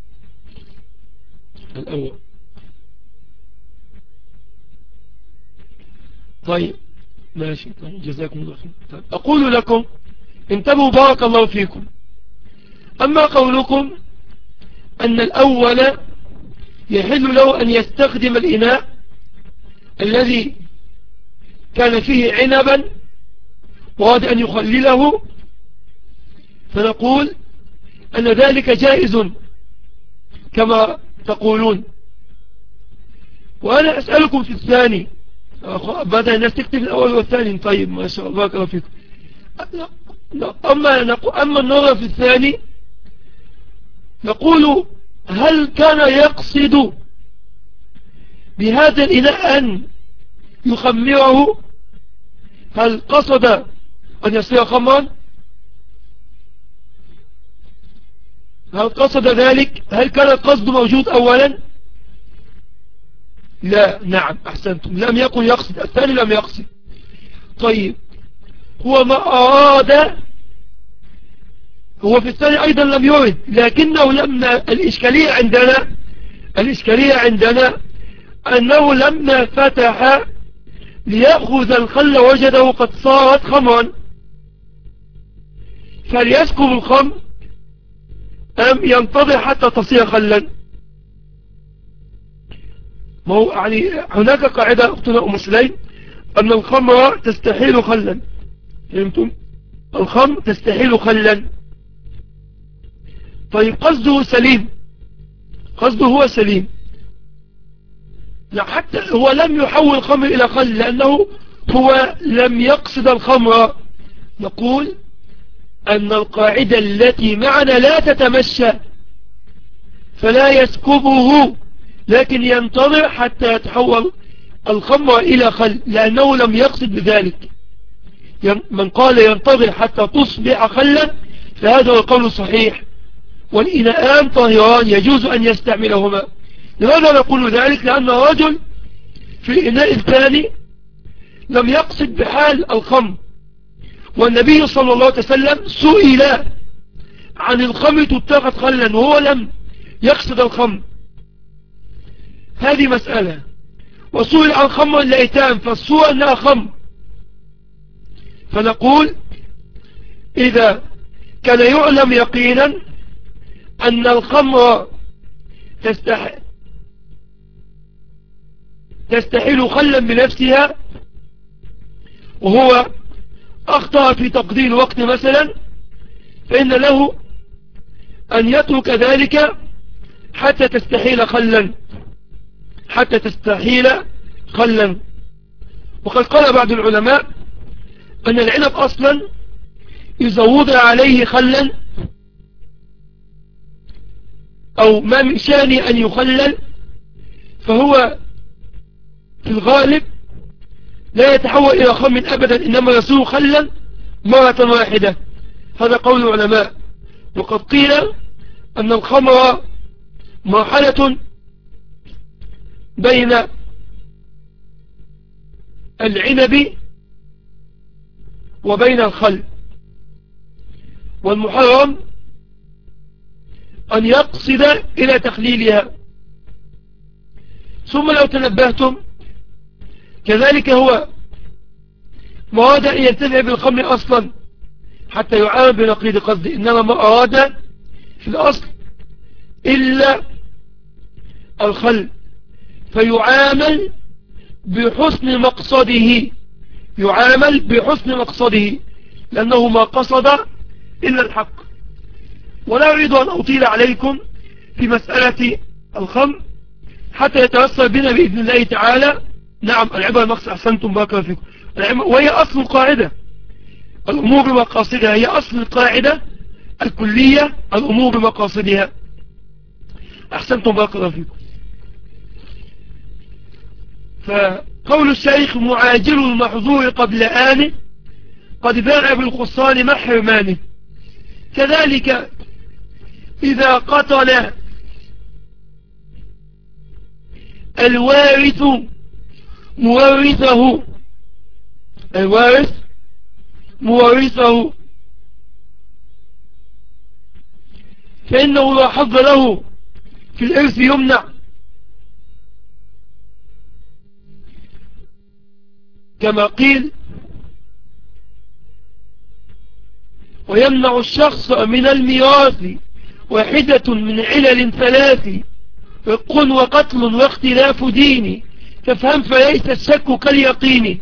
الأول. طيب ماشي، طيب جزاكم الله خير. طيب أقول لكم انتبهوا بارك الله فيكم. أما قولكم أن الأول يحل له أن يستخدم الإناء الذي كان فيه عنبا وأراد أن يخلله، فنقول أن ذلك جائز كما تقولون. وأنا أسألكم في الثاني، بدأ الناس تكتب الأول والثاني. طيب ما شاء الله بارك الله فيكم. أما, أما النظر في الثاني نقول هل كان يقصد بهذا الإناء أن يخمره؟ هل قصد أن يصير خمرا؟ هل قصد ذلك؟ هل كان القصد موجود أولا؟ لا. نعم أحسنتم، لم يكن يقصد، الثاني لم يقصد. طيب هو ما أراد، هو في الثاني أيضا لم يرد، لكنه لما الإشكالية عندنا الإشكالية عندنا أنه لما فتح ليأخذ الخل وجده قد صارت خمرا، فليسكب الخمر أم ينتظر حتى تصير خلا؟ ما هو يعني هناك قاعدة أختنا أم سليم أن الخمر تستحيل خلا، فهمتم؟ الخمر تستحيل خلا. طيب قصده سليم، قصده هو سليم، لا حتى هو لم يحول الخمر إلى خل لأنه هو لم يقصد الخمر. نقول أن القاعدة التي معنا لا تتمشى، فلا يسكبه لكن ينتظر حتى يتحول الخمر إلى خل لأنه لم يقصد بذلك. من قال ينتظر حتى تصبح خلا فهذا هو القول الصحيح، والإناءان طاهران يجوز أن يستعملهما. لماذا نقول ذلك؟ لأن الرجل في الإناء الثاني لم يقصد بحال الخمر، والنبي صلى الله عليه وسلم سئل عن الخمر تتخذ خلا وهو لم يقصد الخمر، هذه مسألة. وسئل عن خمر الأيتام فالصورة أنها خمر، فنقول إذا كان يعلم يقينا أن الخمر تستح... تستحيل خلا بنفسها وهو أخطأ في تقدير الوقت مثلا، فإن له أن يترك ذلك حتى تستحيل خلا، حتى تستحيل خلا. وقد قال بعض العلماء أن العنب أصلا إذا وضع عليه خلا أو ما من شأنه أن يخلل فهو في الغالب لا يتحول إلى خمر أبدا، إنما يصير خلا مرة واحدة. هذا قول العلماء. وقد قيل أن الخمر مرحلة بين العنب وبين الخل، والمحرم أن يقصد إلى تخليلها. ثم لو تنبهتم كذلك هو ما أراد أن ينتفع بالخمر أصلا حتى يعامل بنقيض قصد، إنما ما أراد في الأصل إلا الخل، فيعامل بحسن مقصده، يعامل بحسن مقصده لأنه ما قصد إلا الحق. ولا أريد أن أطيل عليكم في مسألة الخمر حتى يتوصل بنا بإذن الله تعالى. نعم العبرة المقصد، أحسنتم بارك الله فيكم، وهي أصل القاعدة، الأمور بمقاصدها، هي أصل القاعدة الكلية، الأمور بمقاصدها. أحسنتم بارك الله فيكم. فقول الشيخ معاجل المحظور قبل آنه قد باع بالخصان مع حرمانه. كذلك إذا قتل الوارث مورثه، الوارث مورثه فإنه لا حظ له في الإرث يمنع، كما قيل ويمنع الشخص من الميراث واحدة من علل ثلاث رق وقتل واختلاف دين، فافهم فليس الشك كاليقين.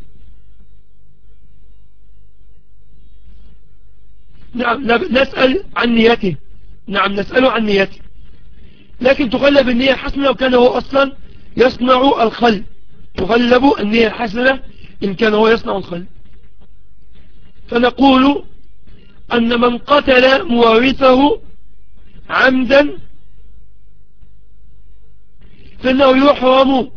نعم نسأل عن نيته، نعم نسأله عن نيته، لكن تغلب النية الحسنة لو كان هو أصلا يصنع الخل، تغلب النية الحسنة إن كان هو يصنع الخل. فنقول أن من قتل مورثه عمدا فإنه يحرم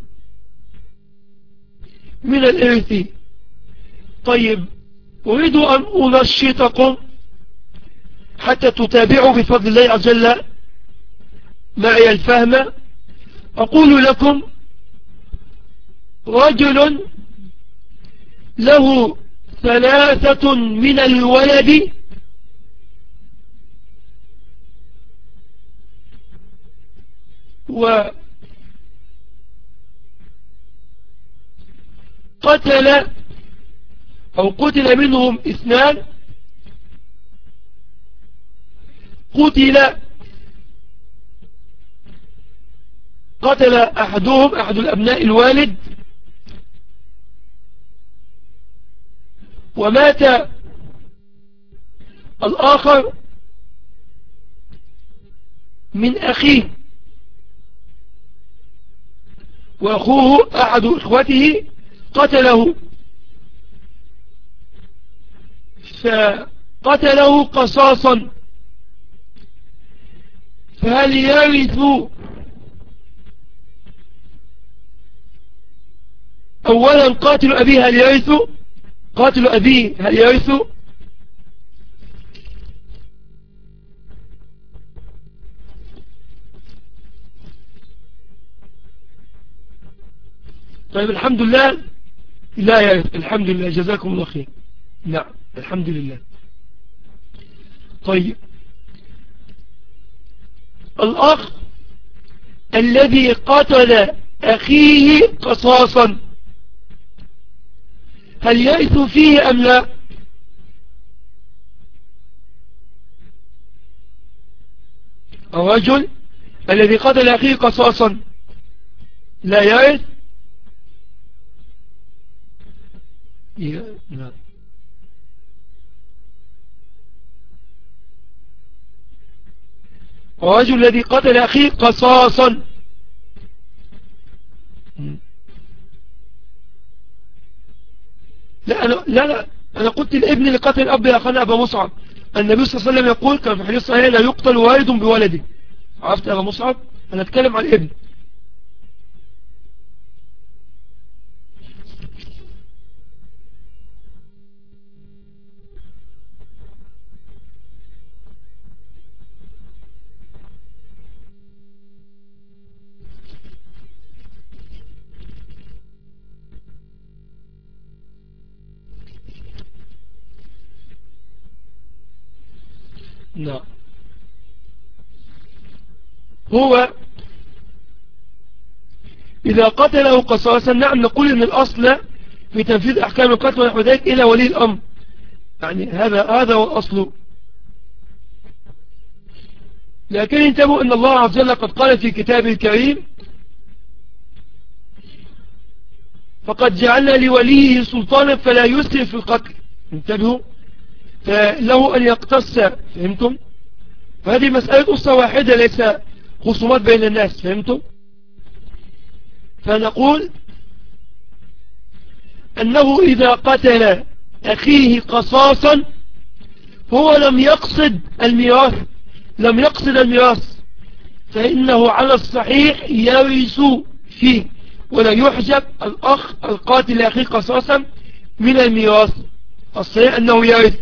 من الإرث. طيب أريد أن أنشطكم حتى تتابعوا بفضل الله عز وجل معي الفهم. أقول لكم رجل له ثلاثة من الولد قتل أو قتل منهم اثنان قتل قتل أحدهم أحد الأبناء الوالد ومات الآخر من أخيه وأخوه أحد إخوته قتله فقتله قصاصا فهل يرث أولا قاتل أبيه هل يرث قاتل أبيه هل يرث طيب الحمد لله لا يرث الحمد لله جزاكم الله خير نعم الحمد لله طيب الأخ الذي قتل أخيه قصاصا هل يرث فيه أم لا الرجل الذي قتل أخيه قصاصا لا يرث نعم الرجل الذي قتل أخيه قصاصا لا أنا لا لا أنا قلت الابن اللي قتل الأب يا أخانا أبا مصعب النبي صلى الله عليه وسلم يقول كان في حديث صحيح لا يقتل والد بولده عرفت أبا مصعب أنا أتكلم عن الابن نعم هو إذا قتله قصاصا نعم نقول إن الأصل في تنفيذ أحكام القتل ونحو ذلك إلى ولي الأمر يعني هذا هذا هو الأصل لكن انتبهوا أن الله عز وجل قد قال في كتابه الكريم فقد جعلنا لوليه سلطانا فلا يسرف في القتل انتبهوا فله أن يقتص فهمتم فهذه مسألة أسرة واحدة ليس خصومات بين الناس فهمتم فنقول أنه إذا قتل أخيه قصاصا هو لم يقصد الميراث لم يقصد الميراث فإنه على الصحيح يرث فيه ولا يحجب الأخ القاتل أخيه قصاصا من الميراث الصحيح أنه يرث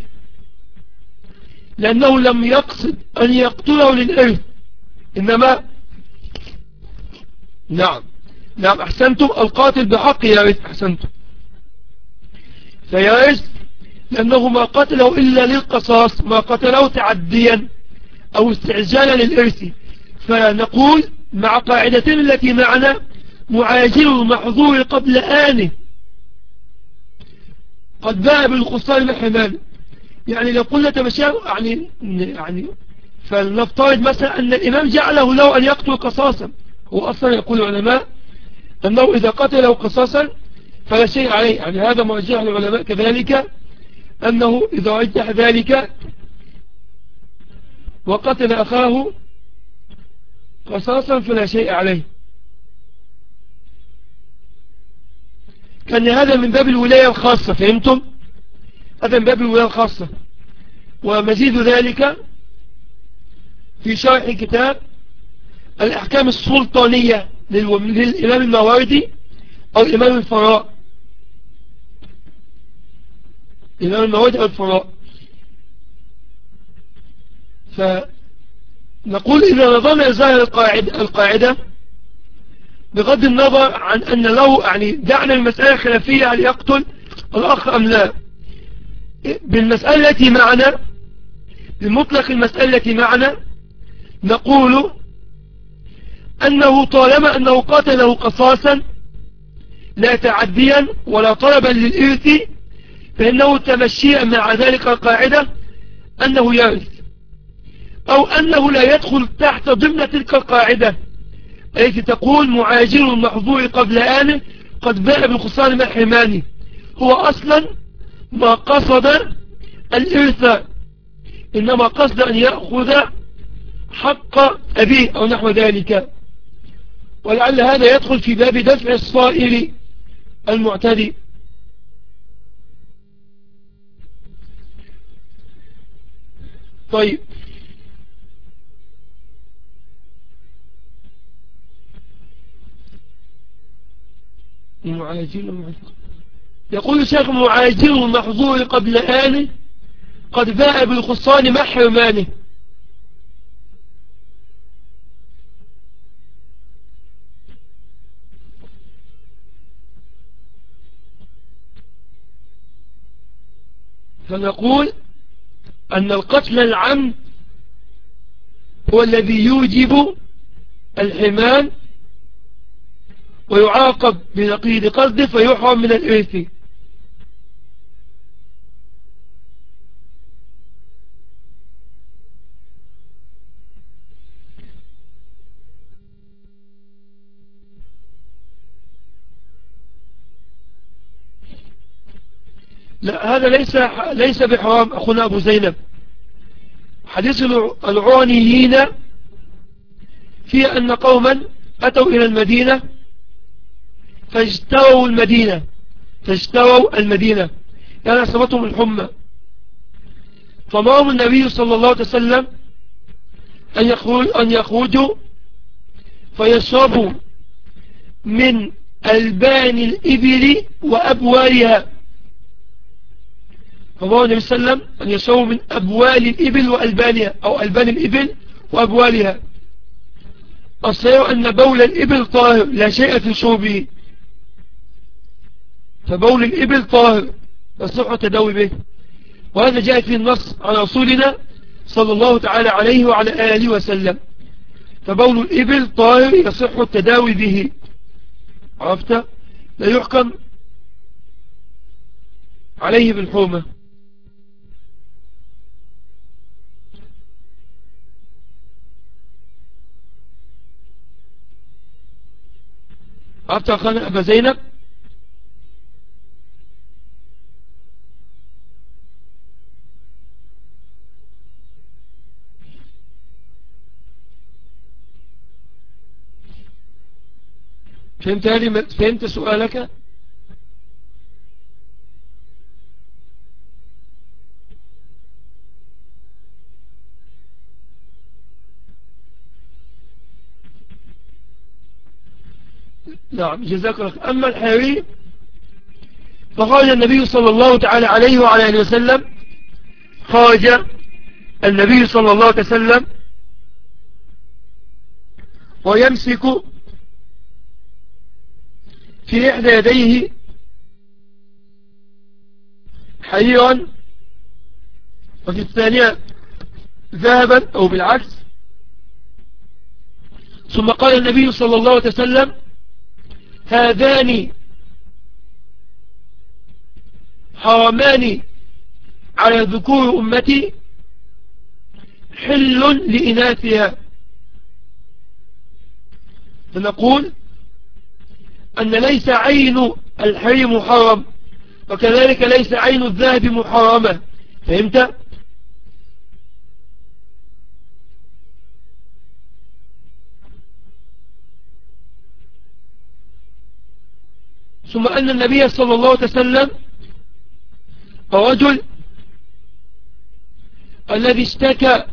لأنه لم يقصد أن يقتله للإرث إنما نعم نعم أحسنتم القاتل بحق يرث أحسنتم فيرث لأنه ما قتله إلا للقصاص ما قتله تعديا أو استعجالا للإرث فنقول مع قاعدتين التي معنا معاجل المحظور قبل آنه قد باء بالخسران محمال يعني لو قلنا تمشيان يعني يعني فلنفترض مثلا أن الإمام جعله له أن يقتل قصاصا هو أصلا يقول العلماء أنه إذا قتله قصاصا فلا شيء عليه يعني هذا مرجح العلماء كذلك أنه إذا رجح ذلك وقتل أخاه قصاصا فلا شيء عليه كان هذا من باب الولاية الخاصة فهمتم هذا من باب الولاية الخاصة ومزيد ذلك في شرح كتاب الأحكام السلطانية للإمام الماوردي أو الإمام الفراء الإمام الماوردي أو الفراء فنقول إذا نظرنا ظاهر القاعدة, القاعدة بغض النظر عن أن له يعني دعنا المسألة خلافية هل يقتل الأخ أم لا بالمسألة التي معنا بمطلق المسألة التي معنا نقول أنه طالما أنه قتله قصاصا لا تعديا ولا طلبا للإرث، فإنه تمشيا مع ذلك القاعدة أنه يرث، أو أنه لا يدخل تحت ضمن تلك القاعدة التي تقول معاجر المحظور قبل آنه قد باء بالخسران مع حرمانه. هو أصلا ما قصد الإرث، إنما قصد أن يأخذ حق أبيه أو نحو ذلك، ولعل هذا يدخل في باب دفع الصائر المعتدي. طيب، معاجل يقول الشيخ معاجل المحظور قبل آنه قد باء بالخصان مع حرمانه. فنقول أن القتل العمد هو الذي يوجب الحرمان ويعاقب بنقيض قصده فيحرم من الإرث. لا، هذا ليس ليس بحرام أخونا أبو زينب. حديث العرانيين في أن قوما أتوا إلى المدينة فاجتروا المدينة فاجتروا المدينة يعني أصابتهم الحمى، فأمرهم النبي صلى الله عليه وسلم أن يخرجوا فيشربوا من ألبان الإبل وأبوالها. فأمرهم النبي صلى الله عليه وسلم أن يشربوا من أبوال الإبل وألبانها أو ألبان الإبل وأبوالها. الصحيح أن بول الإبل طاهر لا شيء في شربه، فبول الإبل طاهر يصح التداوي به، وهذا جاء في النص عن رسولنا صلى الله تعالى عليه وعلى آله وسلم. فبول الإبل طاهر يصح التداوي به، عرفت؟ لا يحكم عليه بالحرمة. عرفت يا أخانا أبا زينب؟ فهمت هذه؟ فهمت سؤالك؟ نعم، جزاك الله. أما الحرير فخرج النبي صلى الله تعالى عليه وعلى آله وسلم خرج النبي صلى الله عليه وسلم ويمسك في إحدى يديه حريرا وفي الثانية ذهبا أو بالعكس. ثم قال النبي صلى الله عليه وسلم: هذان حرامان على ذكور أمتي حل لإناثها. فنقول أن ليس عين الحرير محرم، وكذلك ليس عين الذهب محرمة. فهمت؟ ثم أن النبي صلى الله عليه وسلم الرجل الذي اشتكى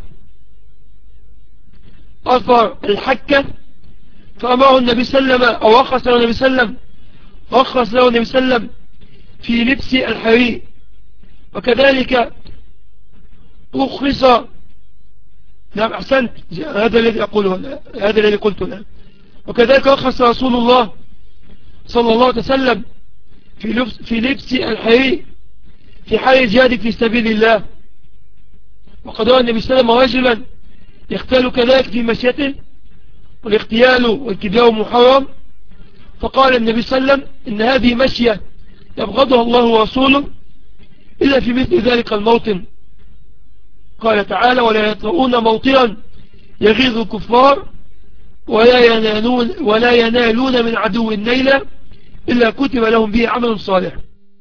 أثر الحكة فأمره النبي صلى الله عليه وسلم أو رخص له النبي صلى الله عليه وسلم رخص له النبي صلى الله عليه وسلم في لبس الحرير، وكذلك رخص. نعم، أحسنت، هذا الذي أقوله، هذا الذي قلته الآن. وكذلك رخص رسول الله صلى الله عليه وسلم في لبس, في لبس الحرير في حال الجهاد في سبيل الله. وقد رأى النبي صلى الله عليه وسلم رجلا يختال كذلك في مشيته، والاختيال والكداء محرم، فقال النبي صلى الله عليه وسلم إن هذه مشية يبغضها الله ورسوله إلا في مثل ذلك الموطن. قال تعالى ولا يطؤون موطئا يغيظ الكفار ولا ينالون, ولا ينالون من عدو النيلة إلا كتب لهم به عمل صالح.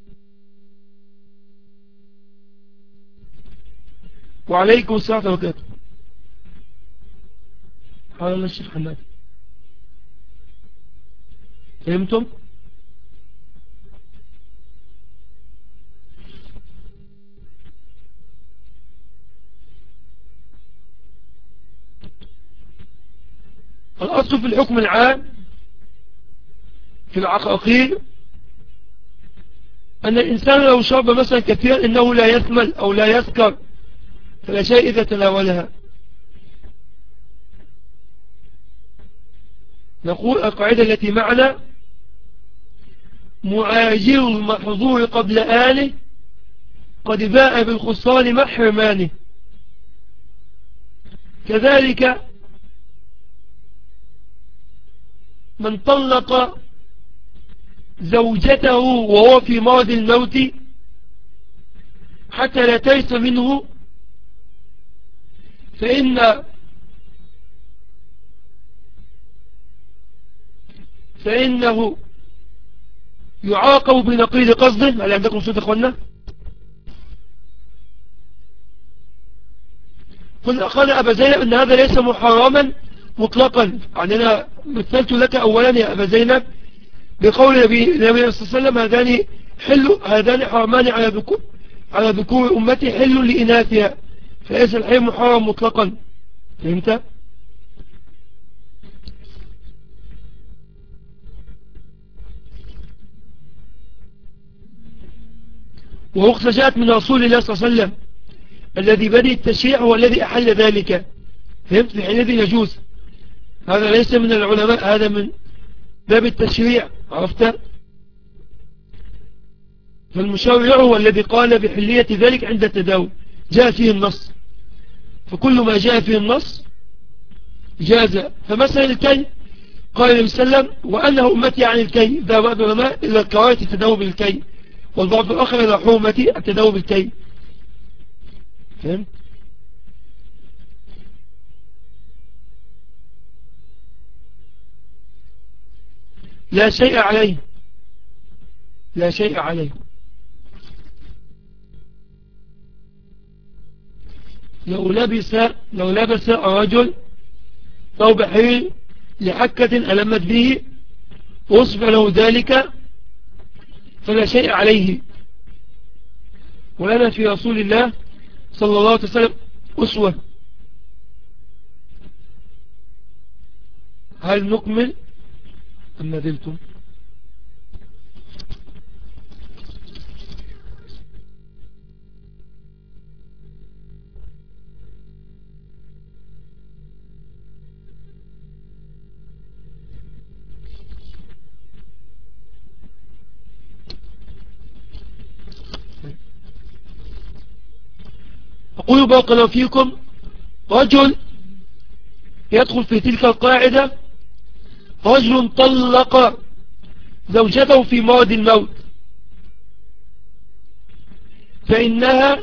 وعليكم السلام وبركاته. حال الله الشيخ حماد، فهمتم؟ الأصل في الحكم العام في العقاقير أن الإنسان لو شرب مثلا كثيرا إنه لا يثمل أو لا يسكر فلا شيء إذا تناولها. نقول القاعدة التي معنا معاجل المحظور قبل آله قد باء بالخسران مع حرمانه. كذلك من طلق زوجته وهو في مرض الموت حتى لا تيس منه فإن فإنه يعاقب بنقيض قصده. هل عندكم صوت أخوانا؟ قال أبا زينب أن هذا ليس محرما مطلقا. يعني أنا مثلت لك أولا يا أبا زينب بقول النبي صلى الله عليه وسلم هذان حل هذان حرمان على ذكور على ذكور أمتي حل لإناثها، فليس الحي محرم مطلقا. فهمت؟ ورخصة جاءت من رسول الله صلى الله عليه وسلم الذي بدأ التشريع هو الذي أحل ذلك. فهمت؟ في حينئذ يجوز. هذا ليس من العلماء، هذا من باب التشريع. عرفت؟ فالمشرع هو الذي قال بحلية ذلك عند التداول، جاء فيه النص، فكل ما جاء فيه النص جاز. فمثلا الكي قال النبي صلى الله عليه وسلم وأنه أمتي عن الكي، ذهب بعض العلماء إلى كراهة التداول بالكي والبعض الآخر إلى حرمة التداول بالكي. فهمت؟ لا شيء عليه، لا شيء عليه. لو لبس لو لبس الرجل ثوب حرير لحكة ألمت به وصف له ذلك فلا شيء عليه. ولنا في رسول الله صلى الله عليه وسلم أسوة. هل نكمل أم نذلتم؟ أقول بارك الله فيكم رجل يدخل في تلك القاعدة رجل طلق زوجته في مرض الموت فإنها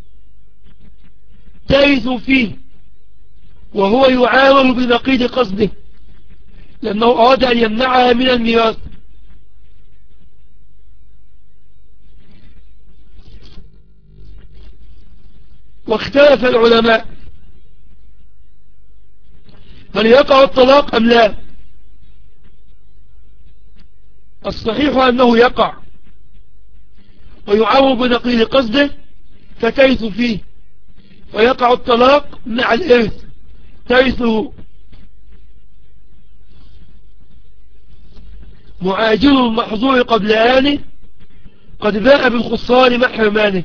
ترث فيه وهو يعامل بنقيض قصده لأنه أراد أن يمنعها من الميراث. واختلف العلماء هل يقع الطلاق أم لا. الصحيح أنه يقع ويعاون بنقيض قصده فترث فيه ويقع الطلاق مع الإرث ترثه. معاجل المحظور قبل آنه قد باء بالخسران مع حرمانه.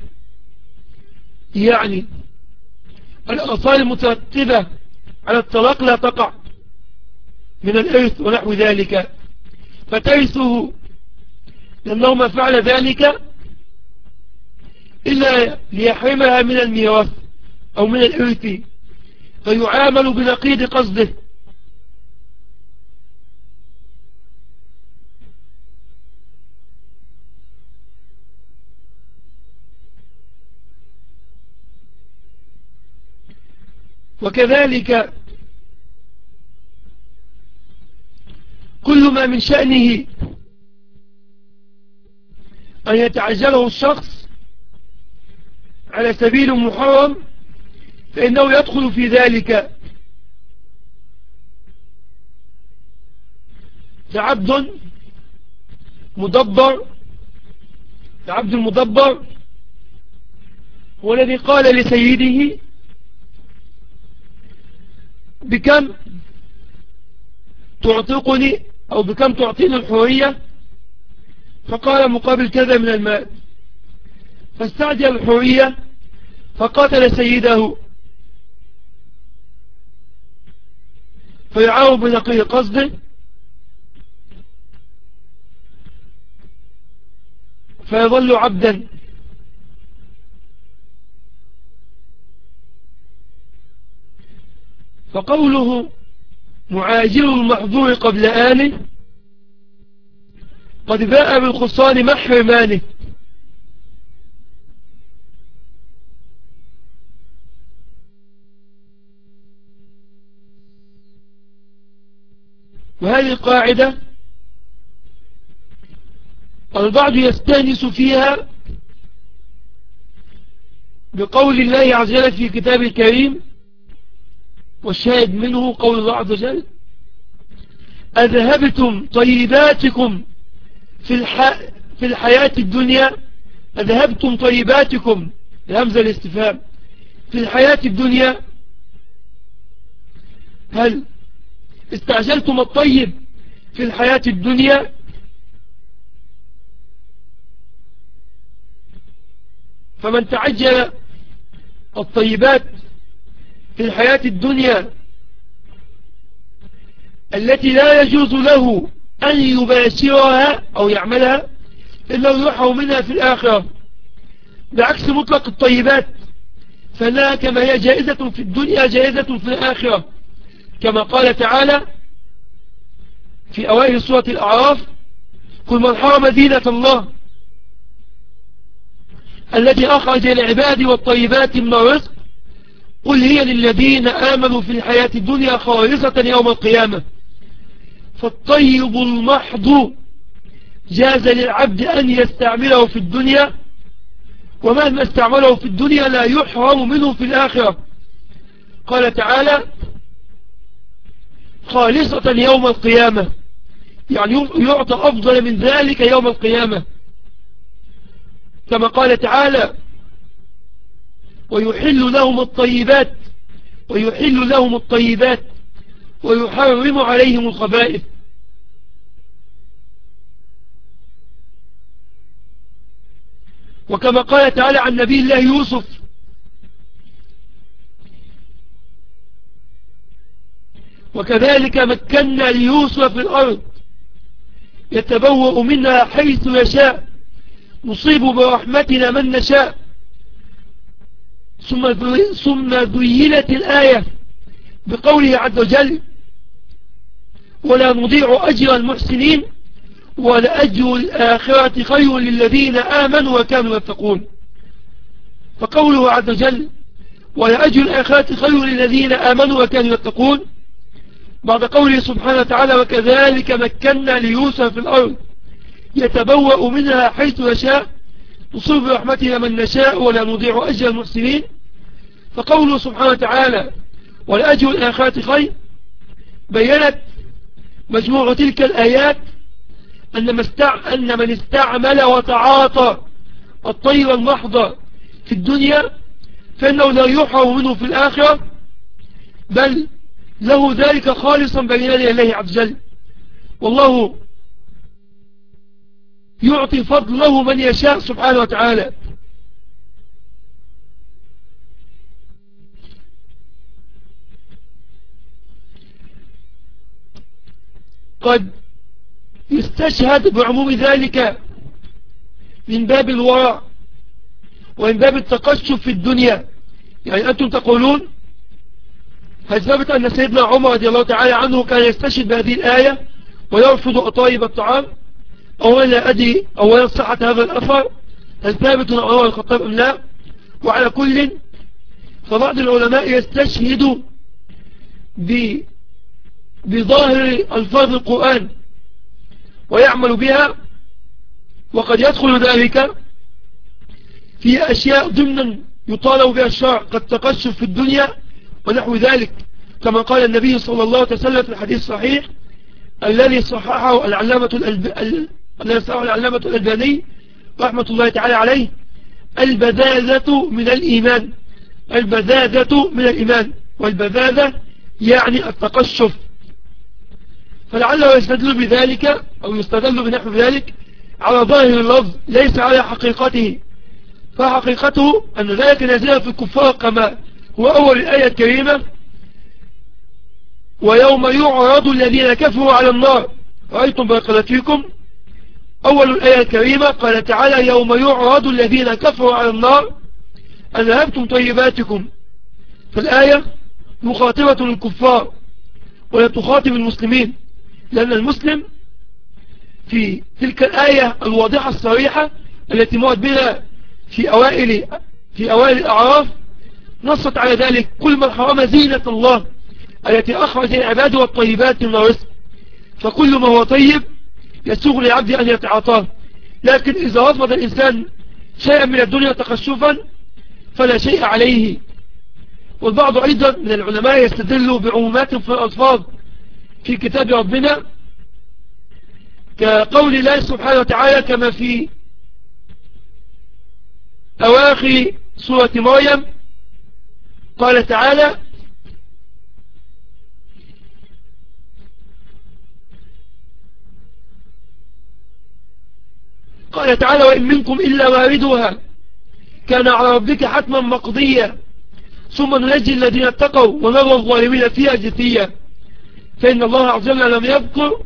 يعني الآثار المترتبة على الطلاق لا تقع من الإرث ونحو ذلك فترثه لأنه ما فعل ذلك إلا ليحرمها من الميراث أو من الإرث فيعامل بنقيض قصده. وكذلك كل ما من شأنه أن يتعجله الشخص على سبيل محرم فإنه يدخل في ذلك. فعبد مدبر العبد المدبر هو الذي قال لسيده بكم تعطيقني أو بكم تعطيني الحرية، فقال مقابل كذا من المال، فاستعجل الحرية فقاتل سيده فيعاون بنقي قصده فيظل عبدا. فقوله معاجل المحظور قبل آنه قد باء بالخصان مع حرمانه. وهذه القاعدة البعض يستانس فيها بقول الله عز وجل في كتاب الكريم، والشاهد منه قول الله عز وجل: أذهبتم طيباتكم في, الح... في الحياة الدنيا. أذهبتم طيباتكم، الهمزة الاستفهام، في الحياة الدنيا. هل استعجلتم الطيب في الحياة الدنيا؟ فمن تعجل الطيبات في الحياة الدنيا التي لا يجوز له أن يباشرها أو يعملها إلا يحو منها في الآخرة، بعكس مطلق الطيبات فلا كما هي جائزة في الدنيا جائزة في الآخرة، كما قال تعالى في أوائل سورة الأعراف: قل من حرم زينة الله التي أخرج العباد والطيبات من الرزق قل هي للذين آمنوا في الحياة الدنيا خالصة يوم القيامة. فالطيب المحض جاز للعبد أن يستعمله في الدنيا، ومهما استعمله في الدنيا لا يحرم منه في الآخرة. قال تعالى: خالصة يوم القيامة، يعني يعطى أفضل من ذلك يوم القيامة، كما قال تعالى: ويحل لهم الطيبات ويحل لهم الطيبات ويحرم عليهم الخبائث. وكما قال تعالى عن نبي الله يوسف: وكذلك مكنا ليوسف في الأرض يتبوأ منها حيث يشاء نصيب برحمتنا من نشاء. ثم ثم ذيلت الآية بقوله عز وجل: ولا نضيع أجر المحسنين ولأجر الآخرة خير للذين آمنوا وكانوا يتقون. فقوله عز وجل: ولأجر الآخرة خير للذين آمنوا وكانوا يتقون، بعد قوله سبحانه وتعالى: وكذلك مكنا ليوسف في الأرض يتبوأ منها حيث يشاء نصيب برحمتنا من نشاء ولا نضيع أجر المحسنين. فقوله سبحانه وتعالى: ولأجر الآخرة خير، بيّنت مجموع تلك الآيات أن, مستع... أن من استعمل وتعاطى الطيب المحض في الدنيا فإنه لا يحرم منه في الآخرة، بل له ذلك خالصا بين يدي الله عز وجل، والله يعطي فضله من يشاء سبحانه وتعالى. قد يستشهد بعموم ذلك من باب الورع ومن باب التقشف في الدنيا. يعني أنتم تقولون: هل ثبت أن سيدنا عمر رضي الله تعالى عنه كان يستشهد بهذه الآية ويرفض أطايب الطعام؟ أولا لا أدري أولا صحة هذا الأثر، هل ثابت عن عمر الخطاب أم لا؟ وعلى كل فبعض العلماء يستشهد بظاهر ألفاظ القرآن ويعمل بها، وقد يدخل ذلك في أشياء ضمنا يطالب بها الشرع كالتقشف في الدنيا ونحو ذلك، كما قال النبي صلى الله عليه وسلم في الحديث الصحيح الذي صححه العلامة الذي صححه العلامة الألباني رحمة الله تعالى عليه: البذاذة من الإيمان. البذاذة من الإيمان، والبذاذة يعني التقشف. فلعله يستدل بذلك أو يستدل بنحو ذلك على ظاهر اللفظ ليس على حقيقته، فحقيقته أن ذلك نازل في الكفار كما هو أول الآية الكريمة: ويوم يعرض الذين كفروا على النار رأيتم بقلتكم. أول الآية الكريمة قال تعالى: يوم يعرض الذين كفروا على النار أذهبتم طيباتكم. فالآية مخاطبة للكفار ولا تخاطب المسلمين، لأن المسلم في تلك الآية الواضحة الصريحة التي موعد بها في أوائل في أوائل الأعراف نصت على ذلك: كل من حرم زينة الله التي أخرج العباد والطيبات من الرزق، فكل ما هو طيب يسوغ للعبد أن يتعاطاه. لكن إذا رفض الإنسان شيئا من الدنيا تقشفا فلا شيء عليه. والبعض أيضا من العلماء يستدل بعمومات في الألفاظ في كتاب ربنا كقول الله سبحانه وتعالى كما في أواخر سورة مريم قال تعالى: قال تعالى: وإن منكم إلا واردها كان على ربك حتما مقضيا ثم ننجي الذين اتقوا ونرى الظالمين فيها جثيا. فإن الله عز وجل لم يذكر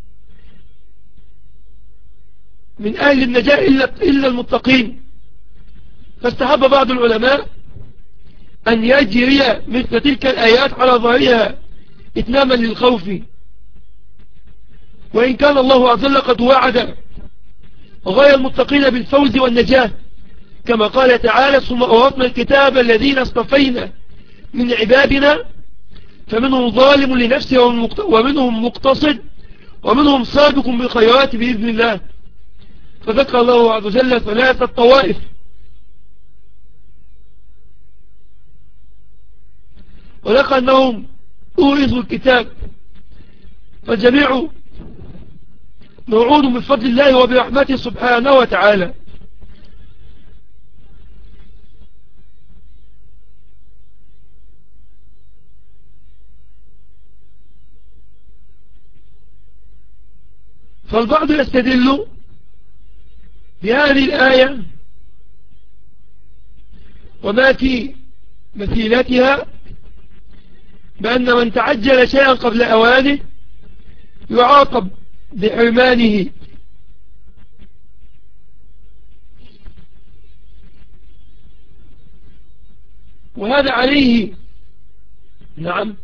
من أهل النجاة إلا, إلا المتقين، فاستحب بعض العلماء أن يجري مثل تلك الآيات على ظاهرها إتماما للخوف، وإن كان الله عز وجل قد وعد غير المتقين بالفوز والنجاة كما قال تعالى: ثم أورثنا الكتاب الذين اصطفينا من عبادنا فمنهم ظالم لنفسه ومنهم مقتصد ومنهم سابق بالخيرات بإذن الله. فذكر الله عز وجل ثلاثة طوائف: ولقى أنهم أورثوا الكتاب، فالجميع موعود بفضل الله وبرحمته سبحانه وتعالى. فالبعض يستدل بهذه الآية وما في مثيلتها بأن من تعجل شيئا قبل أوانه يعاقب بحرمانه، وهذا عليه نعم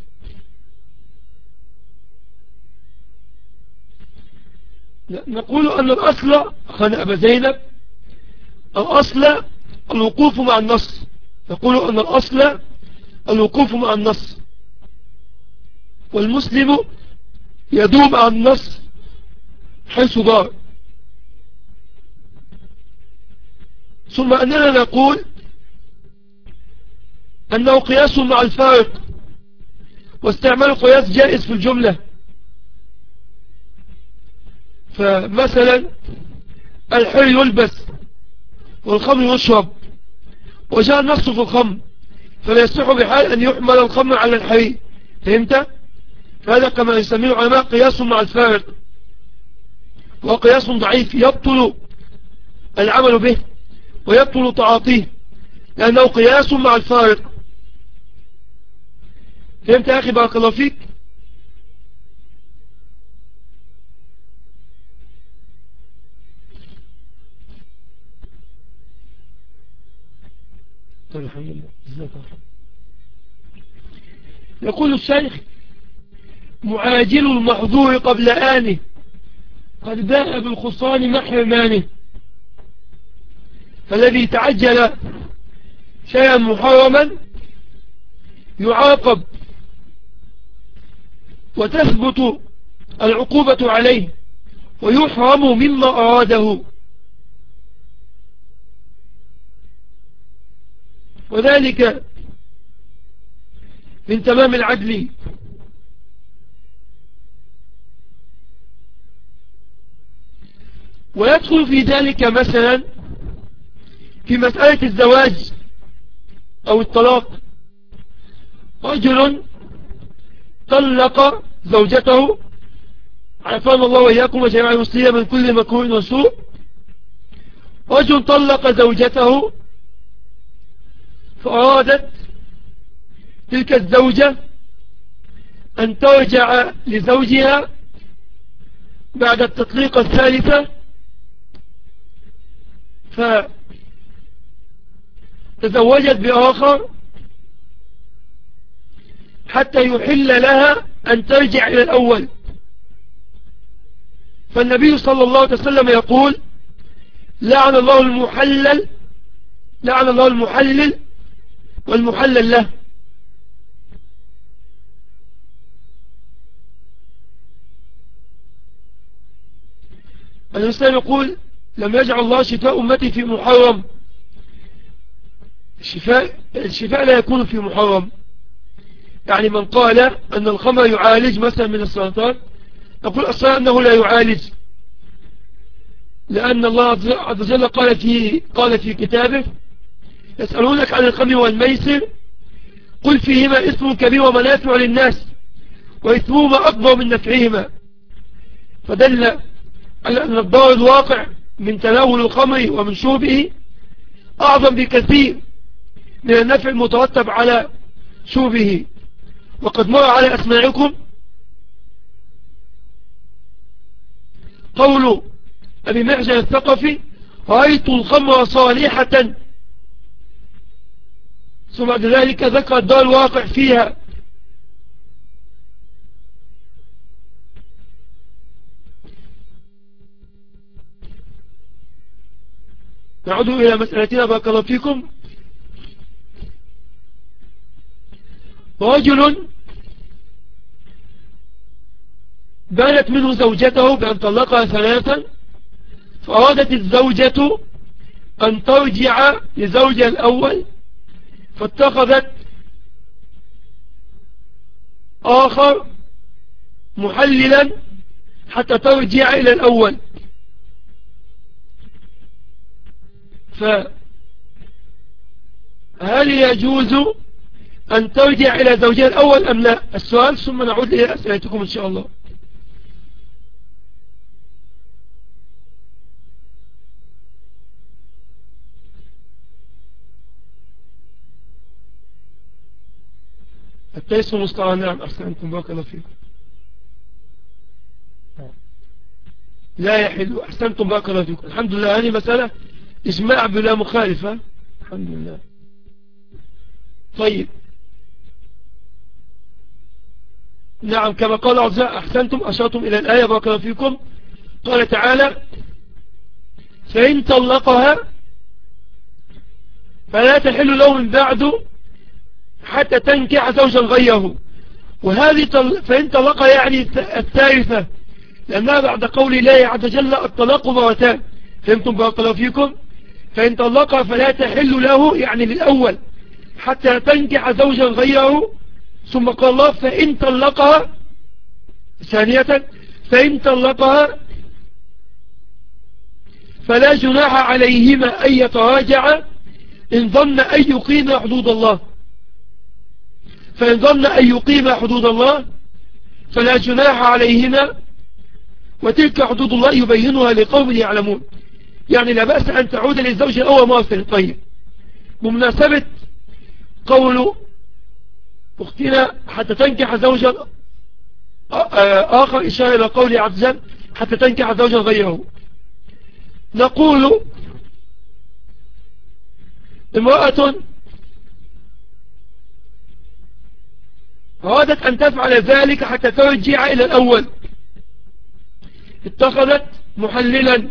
نقول أن الأصل خان أبا زينب الأصل الوقوف مع النص. نقول أن الأصل الوقوف مع النص، والمسلم يدوم مع النص حيث دار. ثم أننا نقول أنه قياس مع الفارق، واستعمال القياس جائز في الجملة. فمثلا الحر يلبس والخمر يشرب وجاء النص في الخمر، فلا يصح بحال أن يحمل الخمر على الحرير. فهمت؟ فهذا كما يسميه العلماء قياس مع الفارق، وقياس ضعيف يبطل العمل به ويبطل تعاطيه لأنه قياس مع الفارق. فهمت يا أخي؟ بارك الله فيك. يقول الشيخ: معاجل المحظور قبل آنه قد باء بالخصان مع حرمانه. فالذي تعجل شيئا محرما يعاقب وتثبت العقوبة عليه ويحرم مما أراده، وذلك من تمام العدل. ويدخل في ذلك مثلا في مسألة الزواج أو الطلاق، رجل طلق زوجته عافانا الله وإياكم وجميع المسلمين من كل مكروه وسوء. رجل طلق زوجته فأرادت تلك الزوجة أن ترجع لزوجها بعد التطليق الثالثة، فتزوجت بآخر حتى يحل لها أن ترجع إلى الأول. فالنبي صلى الله عليه وسلم يقول: لعن الله المحلل لعن الله المحلل والمحلل له. الإسلام يقول: لم يجعل الله شفاء أمتي في محرم. الشفاء, الشفاء لا يكون في محرم. يعني من قال أن الخمر يعالج مثلا من السرطان، نقول أصلا أنه لا يعالج، لأن الله عز وجل قال في, قال في كتابه: يسألونك عن الخمر والميسر قل فيهما اسم كبير ومنافع للناس وإثمهما أكبر من نفعهما. فدل على أن الضرر الواقع من تناول الخمر ومن شربه أعظم بكثير من النفع المترتب على شربه. وقد مر على أسماعكم قول أبي محجن الثقفي: رأيت الخمر صالحة، ثم بعد ذلك ذكر الضرر الواقع فيها. نعود إلى مسألتنا بارك الله فيكم. رجل بانت منه زوجته بأن طلقها ثلاثا، فأرادت الزوجة أن ترجع لزوجها الأول، فاتخذت آخر محللا حتى ترجع إلى الأول. فهل يجوز أن ترجع إلى زوجها الأول أم لا؟ السؤال، ثم نعود إلى أسئلتكم إن شاء الله. التيس مستعان. نعم أحسنتم بارك الله فيكم. لا يحل. أحسنتم بارك الله فيكم. الحمد لله، هذه مسألة إجماع بلا مخالفة. الحمد لله. طيب، نعم كما قال عزاء أحسنتم أشرتم إلى الآية بارك الله فيكم. قال تعالى: فإن طلقها فلا تحل له من بعد حتى تنكح زوجا غيره. وهذه طل... فإن طلقها يعني الثالثة، لأنها بعد قول الله عز وجل: الطلاق مرتان. فهمتم بارك الله فيكم؟ فإن طلقها فلا تحل له يعني للأول حتى تنكح زوجا غيره. ثم قال الله: فإن طلقها ثانية فإن طلقها فلا جناح عليهما أن يتراجعا إن ظن أن يقيم حدود الله. فإن ظن أن يقيم حدود الله فلا جناح عليهما، وتلك حدود الله يبينها لقوم يعلمون. يعني لا بأس أن تعود للزوج الأول مرة. طيب، بمناسبة قول أختنا حتى تنكح زوجا آخر، إشارة إلى قول عز وجل: حتى تنكح زوجا غيره، نقول: امرأة أرادت أن تفعل ذلك حتى ترجع إلى الأول، اتخذت محللا،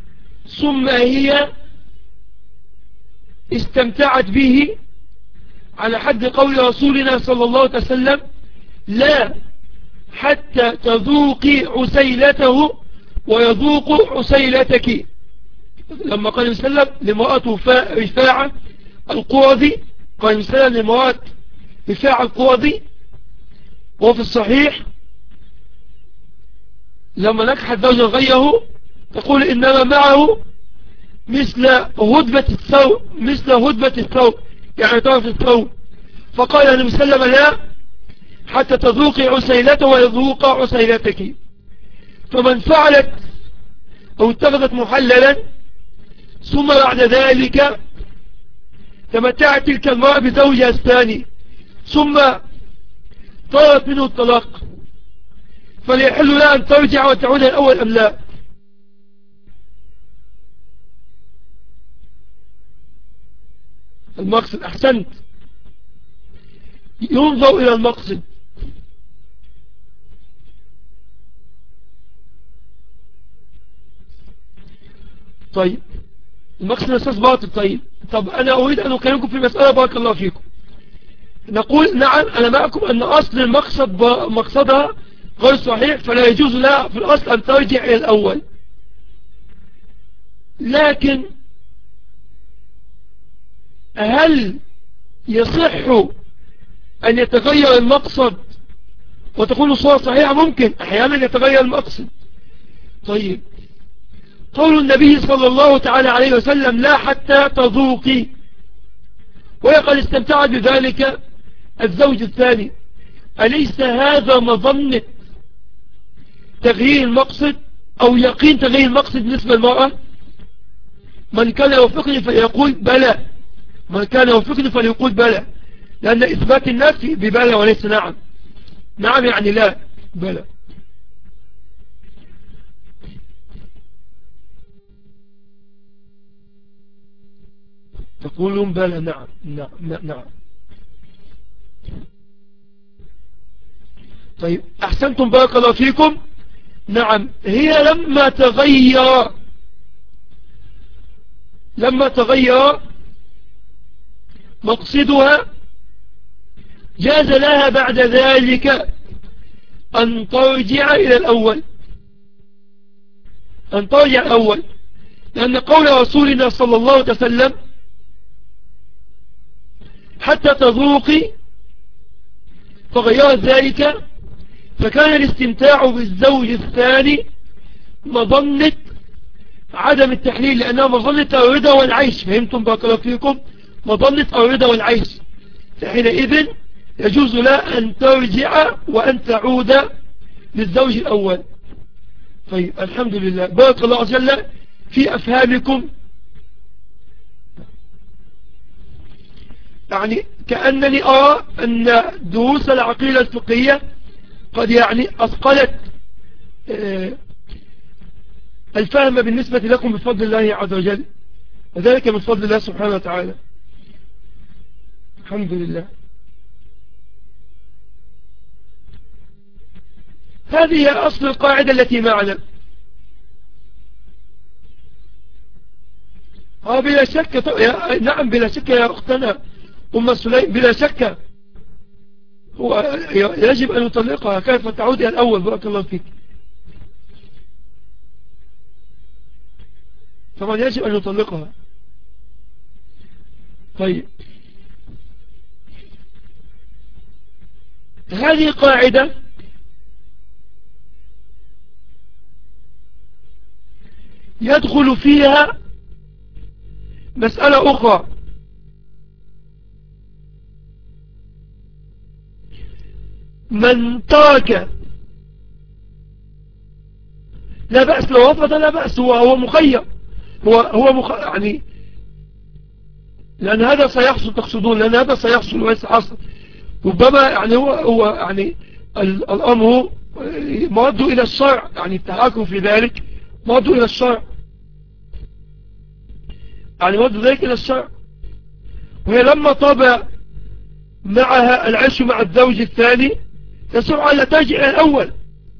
ثم هي استمتعت به على حد قول رسولنا صلى الله عليه وسلم لا حتى تذوقي عسيلته ويذوق عسيلتك. لما قال وسلم لمرأة رفاعة القرظي، قال وسلم لمرأة رفاعة القرظي وفي الصحيح لما نكحت زوجا غيره تقول إنما معه مثل هدبة الثوب، مثل هدبة الثوب يعني طرف الثوب. فقال النبي صلى الله عليه وسلم لا حتى تذوقي عسيلته ويذوق عسيلتك. فمن فعلت أو اتخذت محللا ثم بعد ذلك تمتعت تلك المرأة بزوجها الثاني ثم طلبت منه الطلاق، فليحل لها أن ترجع وتعود الأول أم لا؟ المقصد، أحسنت، ينظر إلى المقصد. طيب المقصد أساس باطل. طيب طب أنا أريد أن أكلمكم في مسألة بارك الله فيكم. نقول نعم أنا معكم أن أصل المقصد مقصدها غير صحيح، فلا يجوز لها في الأصل أن ترجع إلى الأول، لكن هل يصح أن يتغير المقصد وتكون الصورة صحيحة؟ ممكن أحيانا يتغير المقصد. طيب قول النبي صلى الله تعالى عليه وسلم لا حتى تذوقي، ويقال استمتعت بذلك الزوج الثاني، أليس هذا مظنة تغيير المقصد أو يقين تغيير المقصد بالنسبة للمرأة؟ من كان يوفقني فليقول بلى، من كان يوفقني فليقول بلى، لأن إثبات النفي ببلى وليس نعم. نعم يعني لا، بلى. تقولون بلى نعم نعم نعم. طيب أحسنتم بارك الله فيكم. نعم هي لما تغير لما تغير مقصدها جاز لها بعد ذلك أن ترجع إلى الأول، أن ترجع الأول، لأن قول رسولنا صلى الله عليه وسلم حتى تذوقي فغيرت ذلك، فكان الاستمتاع بالزوج الثاني مظنة عدم التحليل، لأنها مظنة الرضا والعيش. فهمتم بارك الله فيكم؟ مظنة الرضا والعيش، فحينئذ يجوز لها أن ترجع وأن تعود للزوج الأول. طيب الحمد لله، بارك الله عز وجل في أفهامكم. يعني كأنني أرى أن دروس العقيدة الفقهية قد يعني أثقلت الفهم بالنسبة لكم بفضل الله عز وجل، وذلك من فضل الله سبحانه وتعالى. الحمد لله. هذه هي أصل القاعدة التي معنا. اه بلا شك. نعم بلا شك يا أختنا أم سليم، بلا شك هو يجب أن يطلقها. كيف تعود إلى الأول؟ بارك الله فيك. طبعا يجب أن يطلقها. طيب هذه قاعدة يدخل فيها مسألة أخرى، من ترك لا بأس، لو رفض لا بأس، هو هو مخير، هو هو مخ... يعني لأن هذا سيحصل، تقصدون لأن هذا سيحصل وليس حصل. ربما يعني هو هو يعني الأمر مرد إلى الشرع، يعني التحاكم في ذلك مرد إلى الشرع، يعني مرد ذلك إلى الشرع. وهي لما طاب معها العيش مع الزوج الثاني يسرع أن ترجع إلى الأول،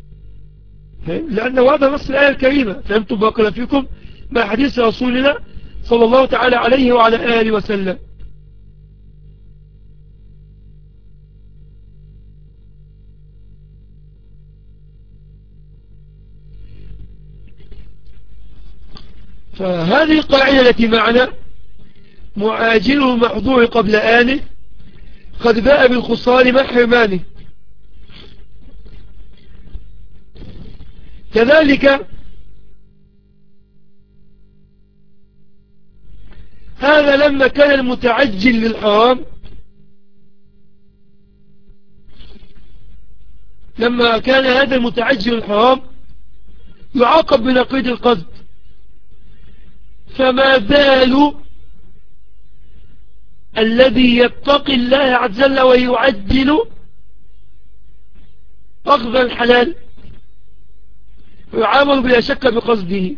لأنه هذا نص الآية الكريمة. فهمتم بارك الله فيكم؟ مع حديث رسولنا صلى الله تعالى عليه وعلى آله وسلم. فهذه القاعدة التي معنا معاجله محظور قبل آنه قد باء بالخسران مع حرمانه. كذلك هذا لما كان المتعجل للحرام لما كان هذا المتعجل للحرام يعاقب بنقيض القصد، فما بال الذي يتقي الله عز وجل ويعجل أخذ الحلال ويعامل بلا شك بقصده.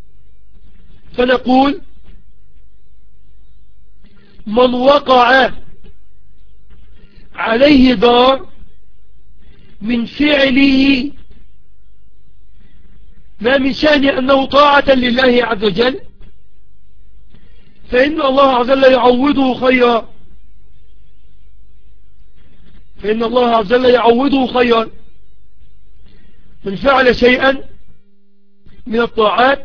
فنقول من وقع عليه ضار من فعله ما من شأن أنه طاعة لله عز وجل فإن الله عز وجل يعوضه خيرا فإن الله عز وجل يعوضه خيرا من فعل شيئا من الطاعات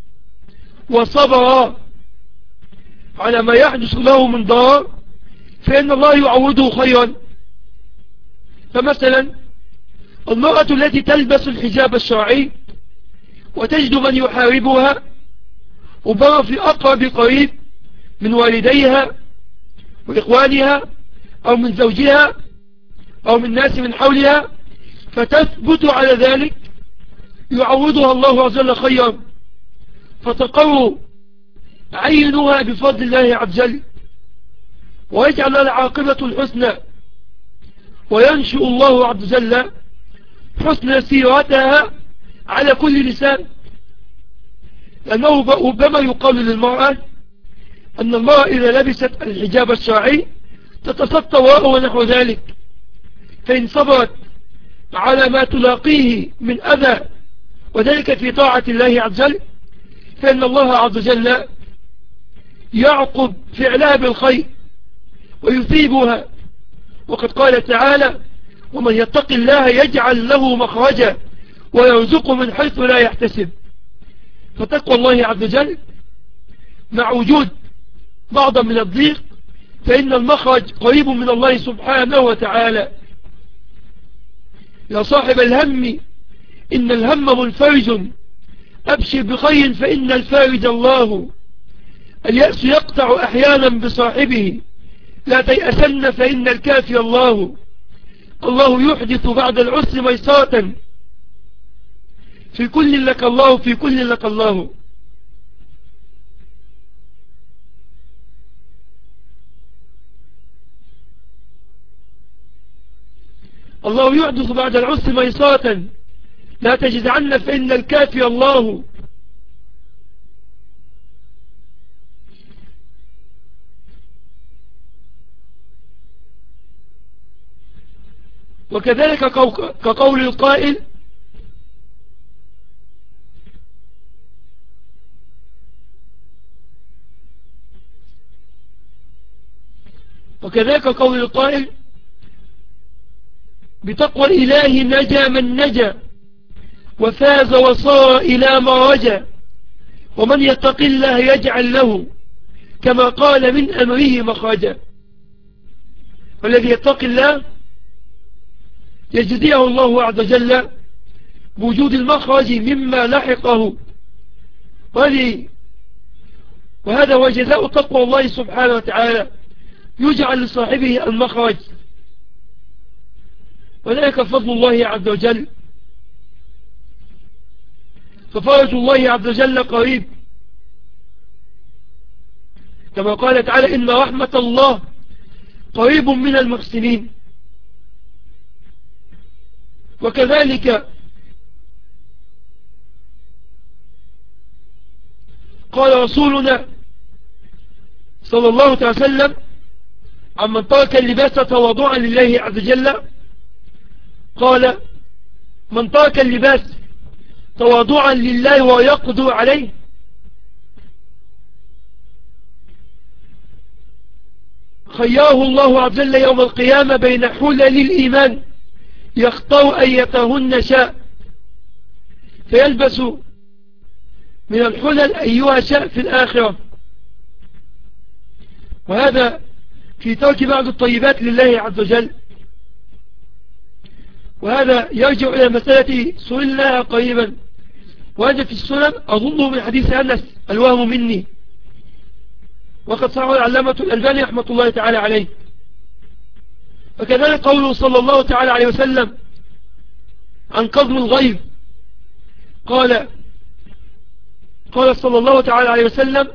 وصبر على ما يحدث له من ضرر فإن الله يعوضه خيرا. فمثلا المرأة التي تلبس الحجاب الشرعي وتجد من يحاربها وبر في أقرب قريب من والديها وإخوانها أو من زوجها أو من ناس من حولها فتثبت على ذلك يعوضها الله عز وجل خيرا فتقر عينها بفضل الله عز وجل ويجعل العاقبة الحسنى وينشئ الله عز وجل حسن سيرتها على كل لسان. لأنه ربما يقال للمرأة أن المرأة إذا لبست الحجاب الشرعي تتستر ونحو ذلك، فإن صبرت على ما تلاقيه من أذى وذلك في طاعة الله عز وجل فإن الله عز وجل يعقب فعلها بالخير ويثيبها. وقد قال تعالى ومن يتق الله يجعل له مخرجا ويرزقه من حيث لا يحتسب. فتقوى الله عز وجل مع وجود بعضا من الضيق فإن المخرج قريب من الله سبحانه وتعالى. يا صاحب الهم إن الهم منفرج أبشر بخير فإن الفارج الله. اليأس يقطع أحيانا بصاحبه لا تيأسن فإن الكافي الله. الله يحدث بعد العسر ميسرة في كل لك الله في كل لك الله. الله يحدث بعد العسر ميسرة لا تجزعن فإن الكافي الله. وكذلك كقول القائل وكذلك قول القائل بتقوى الإله نجا من نجا وفاز وصار إلى ما رجا ومن يتق الله يجعل له كما قال من أمره مخرجا. والذي يتق الله يجزيه الله عز وجل بوجود المخرج مما لحقه وهذا هو جزاء تقوى الله سبحانه وتعالى يجعل لصاحبه المخرج وذلك فضل الله عز وجل. ففرج الله عز وجل قريب كما قال تعالى إن رحمة الله قريب من المحسنين. وكذلك قال رسولنا صلى الله عليه وسلم عمن ترك اللباس تواضعا لله عز وجل قال من ترك اللباس تواضعا لله ويقدر عليه خيره الله عز وجل يوم القيامة بين حلل الإيمان يختار أيتهن شاء فيلبس من الحلل أيها شاء في الآخرة، وهذا في ترك بعض الطيبات لله عز وجل. وهذا يرجع إلى مسألة سئلناها قريبا، وهذا في السنن أظنه من حديث أنس الوهم مني، وقد صححه العلامة الألباني رحمة الله تعالى عليه. وكذلك قوله صلى الله تعالى عليه وسلم عن كظم الغيظ، قال قال صلى الله تعالى عليه وسلم: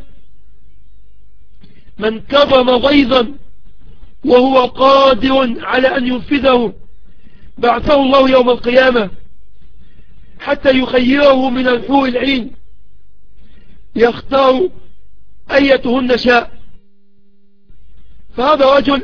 من كظم غيظا وهو قادر على أن ينفذه بعثه الله يوم القيامة حتى يخيره من الحور العين يختار أيتهن شاء. فهذا رجل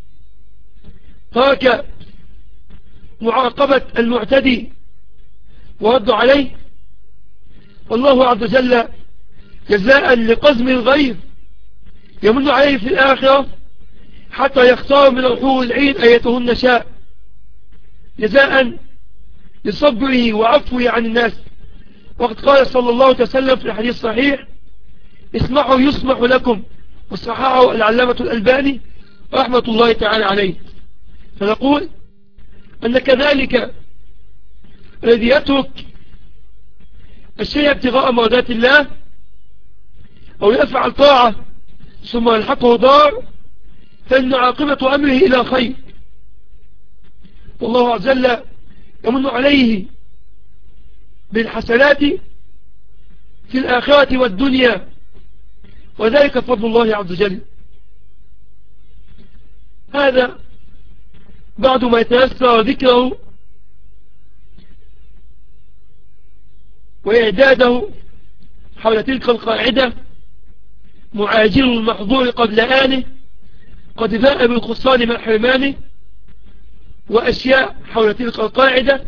ترك معاقبة المعتدي ورد عليه، والله عز وجل جزاء لقزم الغيظ يمن عليه في الآخرة حتى يختار من الحور العين أيتهن شاء، جزاء لصبره وعفوه عن الناس. وقد قال صلى الله عليه وسلم في الحديث الصحيح: اسمعوا يسمح لكم، وصححه العلامة الألباني رحمة الله تعالى عليه. فنقول أن كذلك الذي يترك الشيء ابتغاء مرضات الله أو يفعل طاعة ثم يلحقه ضار، فإن عاقبة أمره إلى خير، والله عز وجل يمن عليه بالحسنات في الآخرة والدنيا، وذلك فضل الله عز وجل. هذا بعد ما يتيسر ذكره وإعداده حول تلك القاعدة: معاجل المحظور قبل آنه، قد باء بالخسران مع حرمانه، وأشياء حول تلك القاعدة.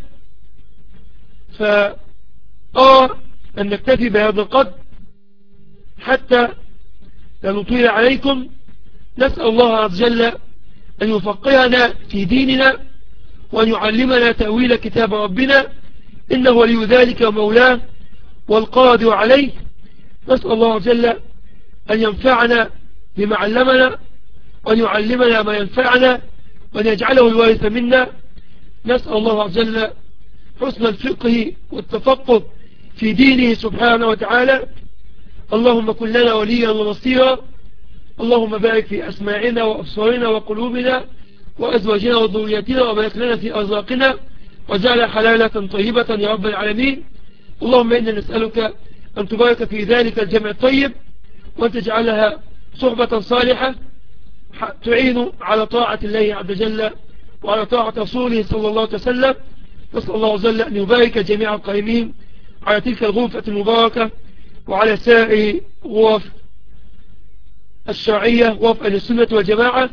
فأرى أن نكتفي بهذا القدر حتى لا نطيل عليكم. نسأل الله عز وجل أن يفقهنا في ديننا وأن يعلمنا تأويل كتاب ربنا، إنه ولي ذلك ومولاه والقادر عليه. نسأل الله عز وجل أن ينفعنا بما علمنا وأن يعلمنا ما ينفعنا وأن يجعله الوارث منا. نسأل الله عز وجل حسن الفقه والتفقه في دينه سبحانه وتعالى. اللهم كن لنا وليا ونصيرا، اللهم بارك في أسماعنا وأبصارنا وقلوبنا وأزواجنا وذرياتنا، وبارك لنا في أرزاقنا وجعل حلالة طيبة يا رب العالمين. اللهم إنا نسألك أن تبارك في ذلك الجمع الطيب، وأن تجعلها صحبة صالحة تعين على طاعة الله عز وجل وعلى طاعة رسوله صلى الله عليه وسلم. نسأل الله عز وجل أن يبارك جميع القائمين على تلك الغرفة المباركة وعلى سائر غرف الشرعية غرف أهل السنة والجماعة،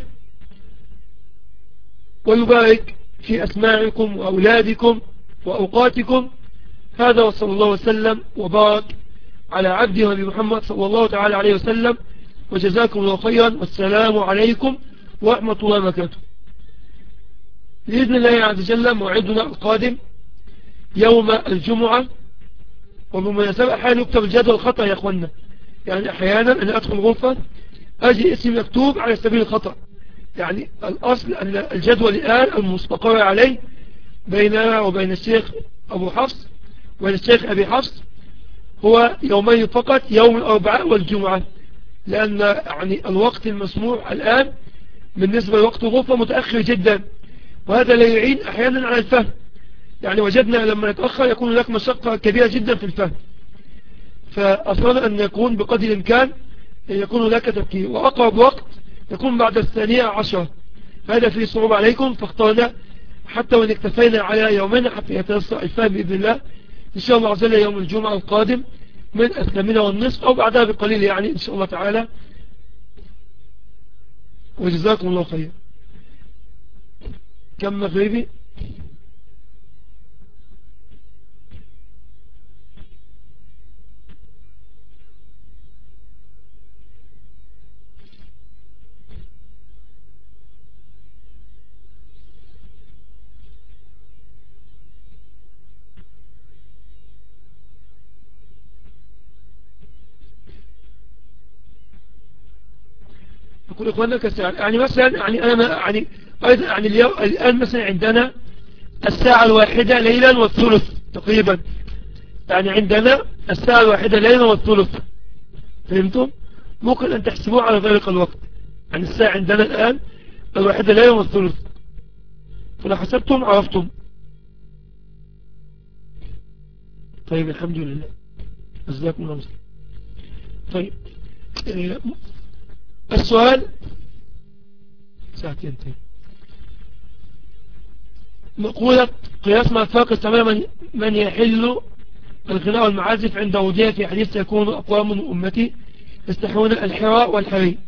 ويبارك في أسماعكم وأولادكم وأوقاتكم. هذا وصلى الله وسلم وبارك على عبده ونبي محمد صلى الله تعالى عليه وسلم، وجزاكم الله خيرا، والسلام عليكم ورحمة الله وبركاته. بإذن الله عز وجل موعدنا القادم يوم الجمعة، وبمناسبة أحيانا يكتب الجدول خطأ يا أخوانا، يعني أحيانا أنا أدخل غرفة أجي اسم مكتوب على سبيل الخطأ، يعني الأصل أن الجدول الآن المستقر عليه بيننا وبين الشيخ أبو حفص وبين الشيخ أبي حفص هو يومين فقط، يوم الأربعاء والجمعة، لأن يعني الوقت المسموح الآن بالنسبة لوقت الغرفة متأخر جدا، وهذا لا يعين أحيانا على الفهم. يعني وجدنا لما نتأخر يكون هناك مشقة كبيرة جدا في الفهم، فأصلا أن يكون بقدر الإمكان أن يكون هناك تفكير، وأقرب وقت يكون بعد الثانية عشر، فهذا فيه صعوبة عليكم، فاخترنا حتى وإن اكتفينا على يومين حتى يتيسر الفهم بإذن الله إن شاء الله عز وجل يوم الجمعة القادم من الثامنة والنصف أو بعدها بقليل يعني إن شاء الله تعالى. وجزاكم الله خير. كم مغربي؟ أقول إخواننا كالساعة يعني مثلا يعني أنا يعني أيضا يعني اليوم الآن مثلا عندنا الساعة الواحدة ليلا والثلث تقريبا يعني عندنا الساعة الواحدة ليلا والثلث فهمتم؟ ممكن أن تحسبوه على ذلك الوقت يعني الساعة عندنا الآن الواحدة ليلا والثلث فلو حسبتم عرفتم. طيب الحمد لله جزاكم الله خير. طيب آه، السؤال ساعتين طيب مقولة قياس ما فاق تماما من يحل الغناء والمعازف عند وجهه في حديث يكون أقوام من أمتي يستحون الحراء والحري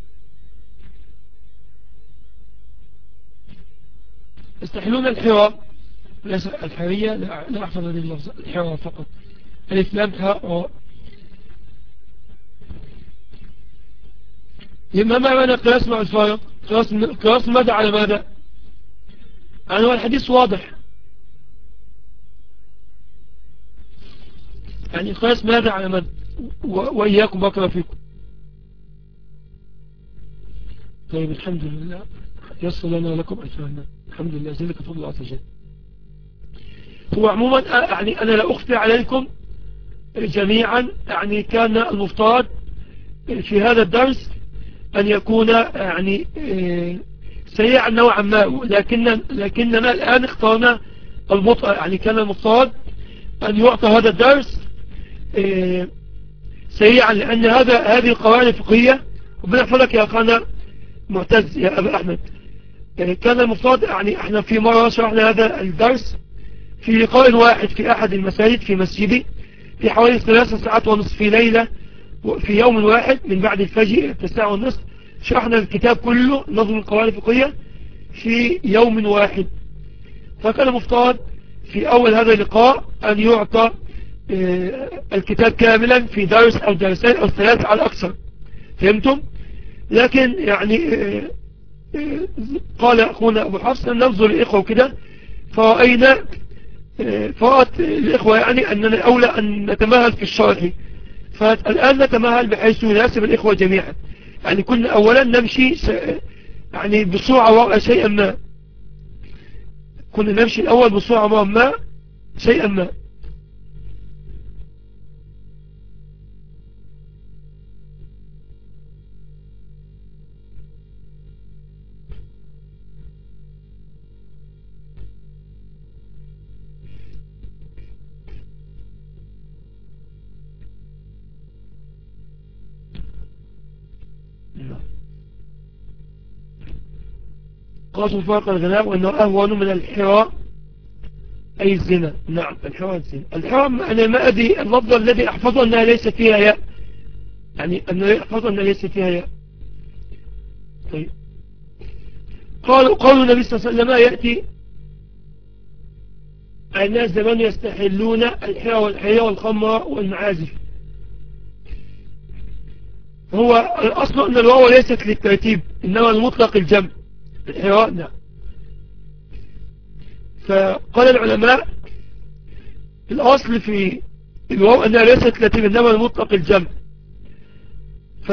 يستحلون الحراء ليس الحرية لا أحفظ هذه اللفظة الحراء فقط الإسلام حراء ما معنى قياس مع الفارق قياس, قياس ماذا على ماذا يعني هو الحديث واضح يعني قياس ماذا على ماذا وإياكم بكرة فيكم. طيب الحمد لله يصل لنا ولكم أجرنا الحمد لله ذلك فضل الله عز وجل. هو عموما يعني أنا لا أخفي عليكم جميعا يعني كان المفترض في هذا الدرس أن يكون يعني سريعا نوعا ما لكن لكننا الآن اخترنا البطء يعني كان المفترض أن يعطى هذا الدرس سريعا لأن هذا هذه القواعد الفقهية ربنا يحفظك يا أخانا معتز يا أبا أحمد كان المفترض يعني احنا في مرة شرحنا هذا الدرس في لقاء واحد في أحد المساجد في مسجدي في حوالي ثلاث ساعات ونصف في ليلة في يوم واحد من بعد الفجر إلى التسعة والنصف شرحنا الكتاب كله نظم القواعد الفقهية في يوم واحد. فكان مفترض في أول هذا اللقاء أن يعطى الكتاب كاملا في درس أو درسين أو ثلاث على أكثر فهمتم؟ لكن يعني قال أخونا أبو حفص أن ننظر الإخوة وكده فرأينا فرأت الإخوة يعني أننا أولى أن نتمهل في الشرح فالآن نتمهل بحيث يناسب الإخوة جميعا يعني كنا أولا نمشي يعني بسرعة شيئا ما كنا نمشي الأول بسرعة ما شيئا ما قاسوا فرق الغناء وأنه أهون من الحراء أي الزنا. نعم الحراء الزنا الحراء أنا ما أدري اللفظ الذي أحفظه أنها ليس فيها ياء يعني أنه أحفظه أنها ليس فيها ياء. طيب قالوا قالوا النبي صلى الله عليه وسلم يأتي الناس زمان يستحلون الحراء والحرية والخمر والمعازف. هو الأصل أن الواو ليست للترتيب إنما المطلق الجمع الحراء. نعم فقال العلماء الأصل في الواو أنها ليست للترتيب إنما المطلق الجمع. ف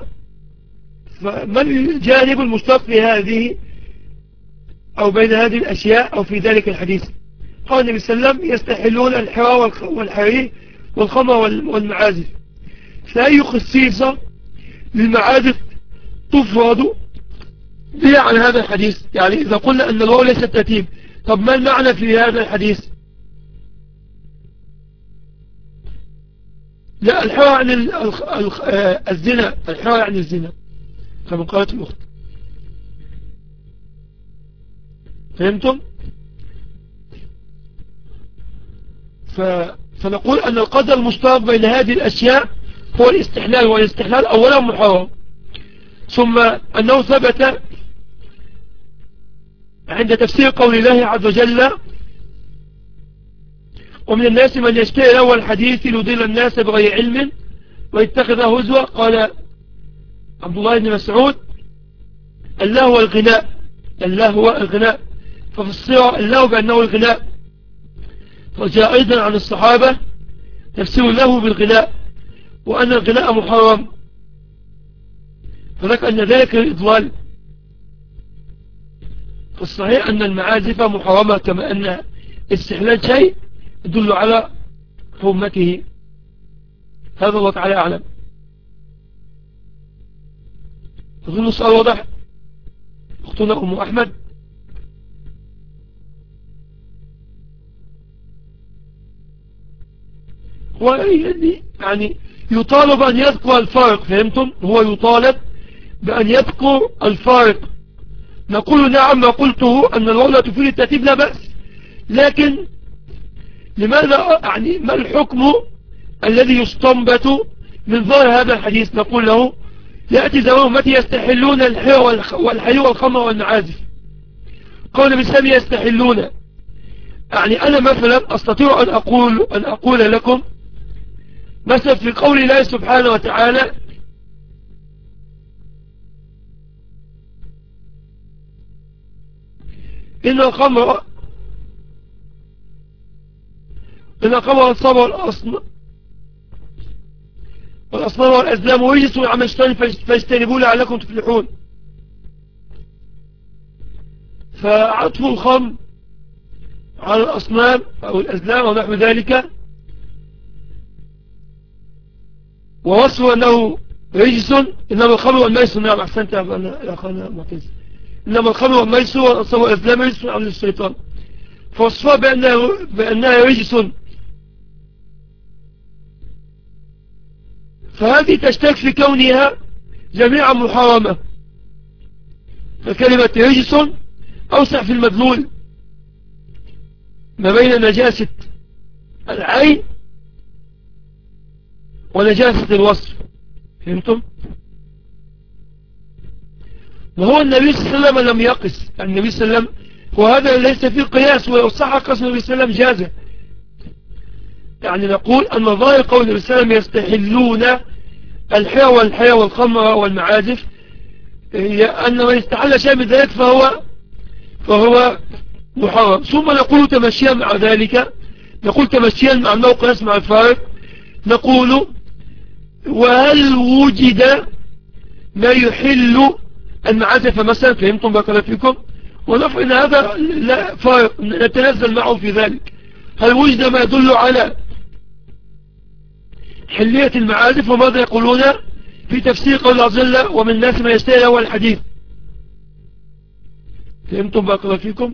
فما الجانب المشترك في هذه أو بين هذه الأشياء أو في ذلك الحديث؟ قال النبي صلى الله عليه وسلم يستحلون الحراء والحرير والخمر والمعازف. فأي خصيصة للمعازف تفرض بها عن هذا الحديث؟ يعني إذا قلنا أن الواو ليست ترتيب طب ما المعنى في هذا الحديث؟ لا الحراء عن الزنا الحراء عن الزنا كما قالت الأخت فهمتم؟ ف... فنقول أن القدر المشترك بين هذه الأشياء هو الاستحلال والاستحلال أولا محرم ثم أنه ثبت عند تفسير قول الله عز وجل ومن الناس من يشتري له الحديث ليضل الناس بغير علم ويتخذه هزوا. قال عبد الله بن مسعود الله هو الغناء الله هو الغناء ففسر الله بأنه الغناء. وجاء أيضا عن الصحابة تفسير له بالغناء وأن الغناء محرم فذلك أن ذلك الإضلال. فالصحيح أن المعازف محرمة، كما أن استحلال شيء يدل على حرمته. هذا الله تعالى أعلم. أظن السؤال واضح. أختنا أم أحمد. هو يعني يطالب أن يذكر الفارق، فهمتم؟ هو يطالب بأن يذكر الفارق. نقول نعم، ما قلته أن الواو لا تفيد الترتيب لا بأس، لكن لماذا يعني ما الحكم الذي يستنبط من ظاهر هذا الحديث؟ نقول له يأتي زمان متى يستحلون والحي والخمر والمعازف. قول بسبب يستحلون، يعني أنا مثلا أستطيع أن أقول, أن أقول لكم مثلا في قول الله سبحانه وتعالى إن الخمر إن الخمر والصبر والأصنام والأصنام والأزلام رجس من عمل الشيطان فاجتنبوه لعلكم تفلحون. فعطف الخمر على الأصنام أو الأزلام أو نحو ذلك، ووصف أنه رجس. إنما الخمر والميسر، نعم أحسنت يا أخوانا معتز، إنما الخمر والميسر والأصنام والأزلام رجس من عمل الشيطان، فوصفها بأنها, بأنها رجس. فهذه تشترك في كونها جميعا محرمة. فكلمة رجس أوسع في المدلول ما بين نجاسة العين ونجاسة الوصف، فهمتم؟ وهو النبي صلى الله عليه وسلم لم يقس، يعني النبي صلى الله عليه وسلم وهذا ليس فيه قياس، ولو صح قسم النبي صلى الله عليه وسلم جازه. يعني نقول أن ظاهر قول النبي صلى الله عليه وسلم يستحلون الحيى والحيى والخمر والمعازف، أن من استحل شيء من ذلك فهو فهو محرم. ثم نقول تمشيا مع ذلك، نقول تمشيا مع أنه قياس مع الفارق، نقول وهل وجد ما يحل المعازف مثلا، فهمتم بارك الله فيكم؟ ونفع ان هذا لا فارق نتنزل معه في ذلك. هل وجد ما يدل على حلية المعازف؟ وماذا يقولون في تفسير قول الله عز وجل ومن الناس ما يشتهي له الحديث؟ فهمتم بارك الله فيكم؟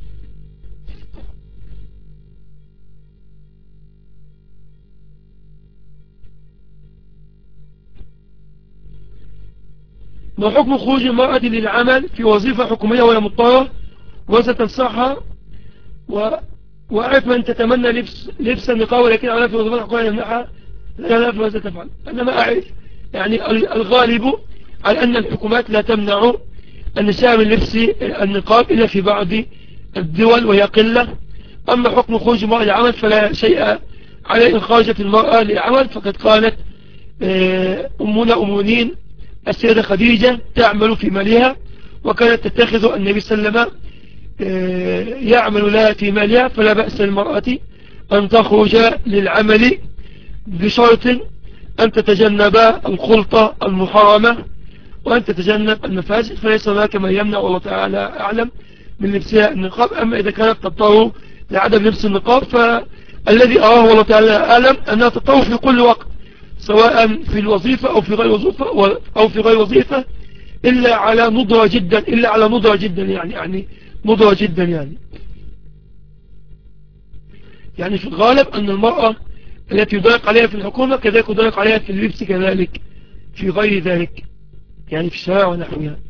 ما حكم خروج المرأة للعمل في وظيفة حكومية ولا مضطرة وستنصحها و... وأعرف من تتمنى لبس, لبس النقاب، ولكن أنا في وظيفة حكومية يمنعها، لا لا ماذا تفعل؟ أنا ما أعرف، يعني الغالب على أن الحكومات لا تمنع النساء من لبس النقاب إلا في بعض الدول وهي قلة. أما حكم خروج المرأة للعمل فلا شيء على إن خرجت المرأة للعمل، فقد قالت أمنا أمونين السيدة خديجة تعمل في مالها، وكانت تتخذ النبي صلى الله عليه وسلم يعمل لها في مالها، فلا بأس للمرأة أن تخرج للعمل بشرط أن تتجنب الخلطة المحرمة وأن تتجنب المفاسد، فليس هناك ما يمنع والله تعالى أعلم من لبسها النقاب. أما إذا كانت تضطر لعدم لبس النقاب فالذي أراه والله تعالى أعلم أنها تضطر في كل وقت، سواء في الوظيفة أو في غير وظيفة أو في غير وظيفة، إلا على نضرة جدا إلا على نضرة جدا يعني يعني نضرة جدا يعني يعني في الغالب أن المرأة التي يضايق عليها في الحكومة كذلك يضايق عليها في اللبس، كذلك في غير ذلك يعني في الشارع ونحوها.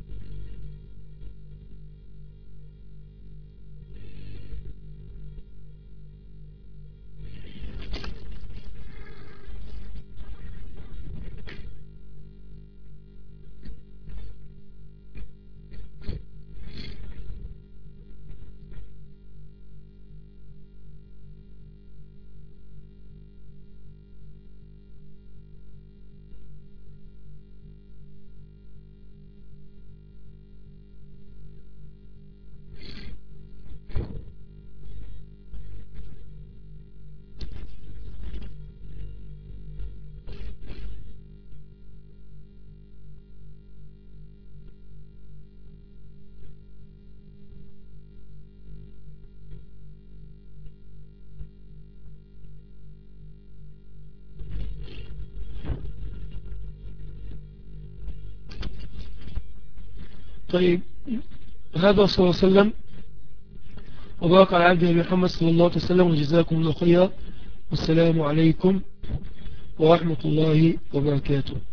طيب، هذا صلى الله عليه وسلم وبارك على عبده محمد صلى الله عليه وسلم، وجزاكم الله خيرا، والسلام عليكم ورحمة الله وبركاته.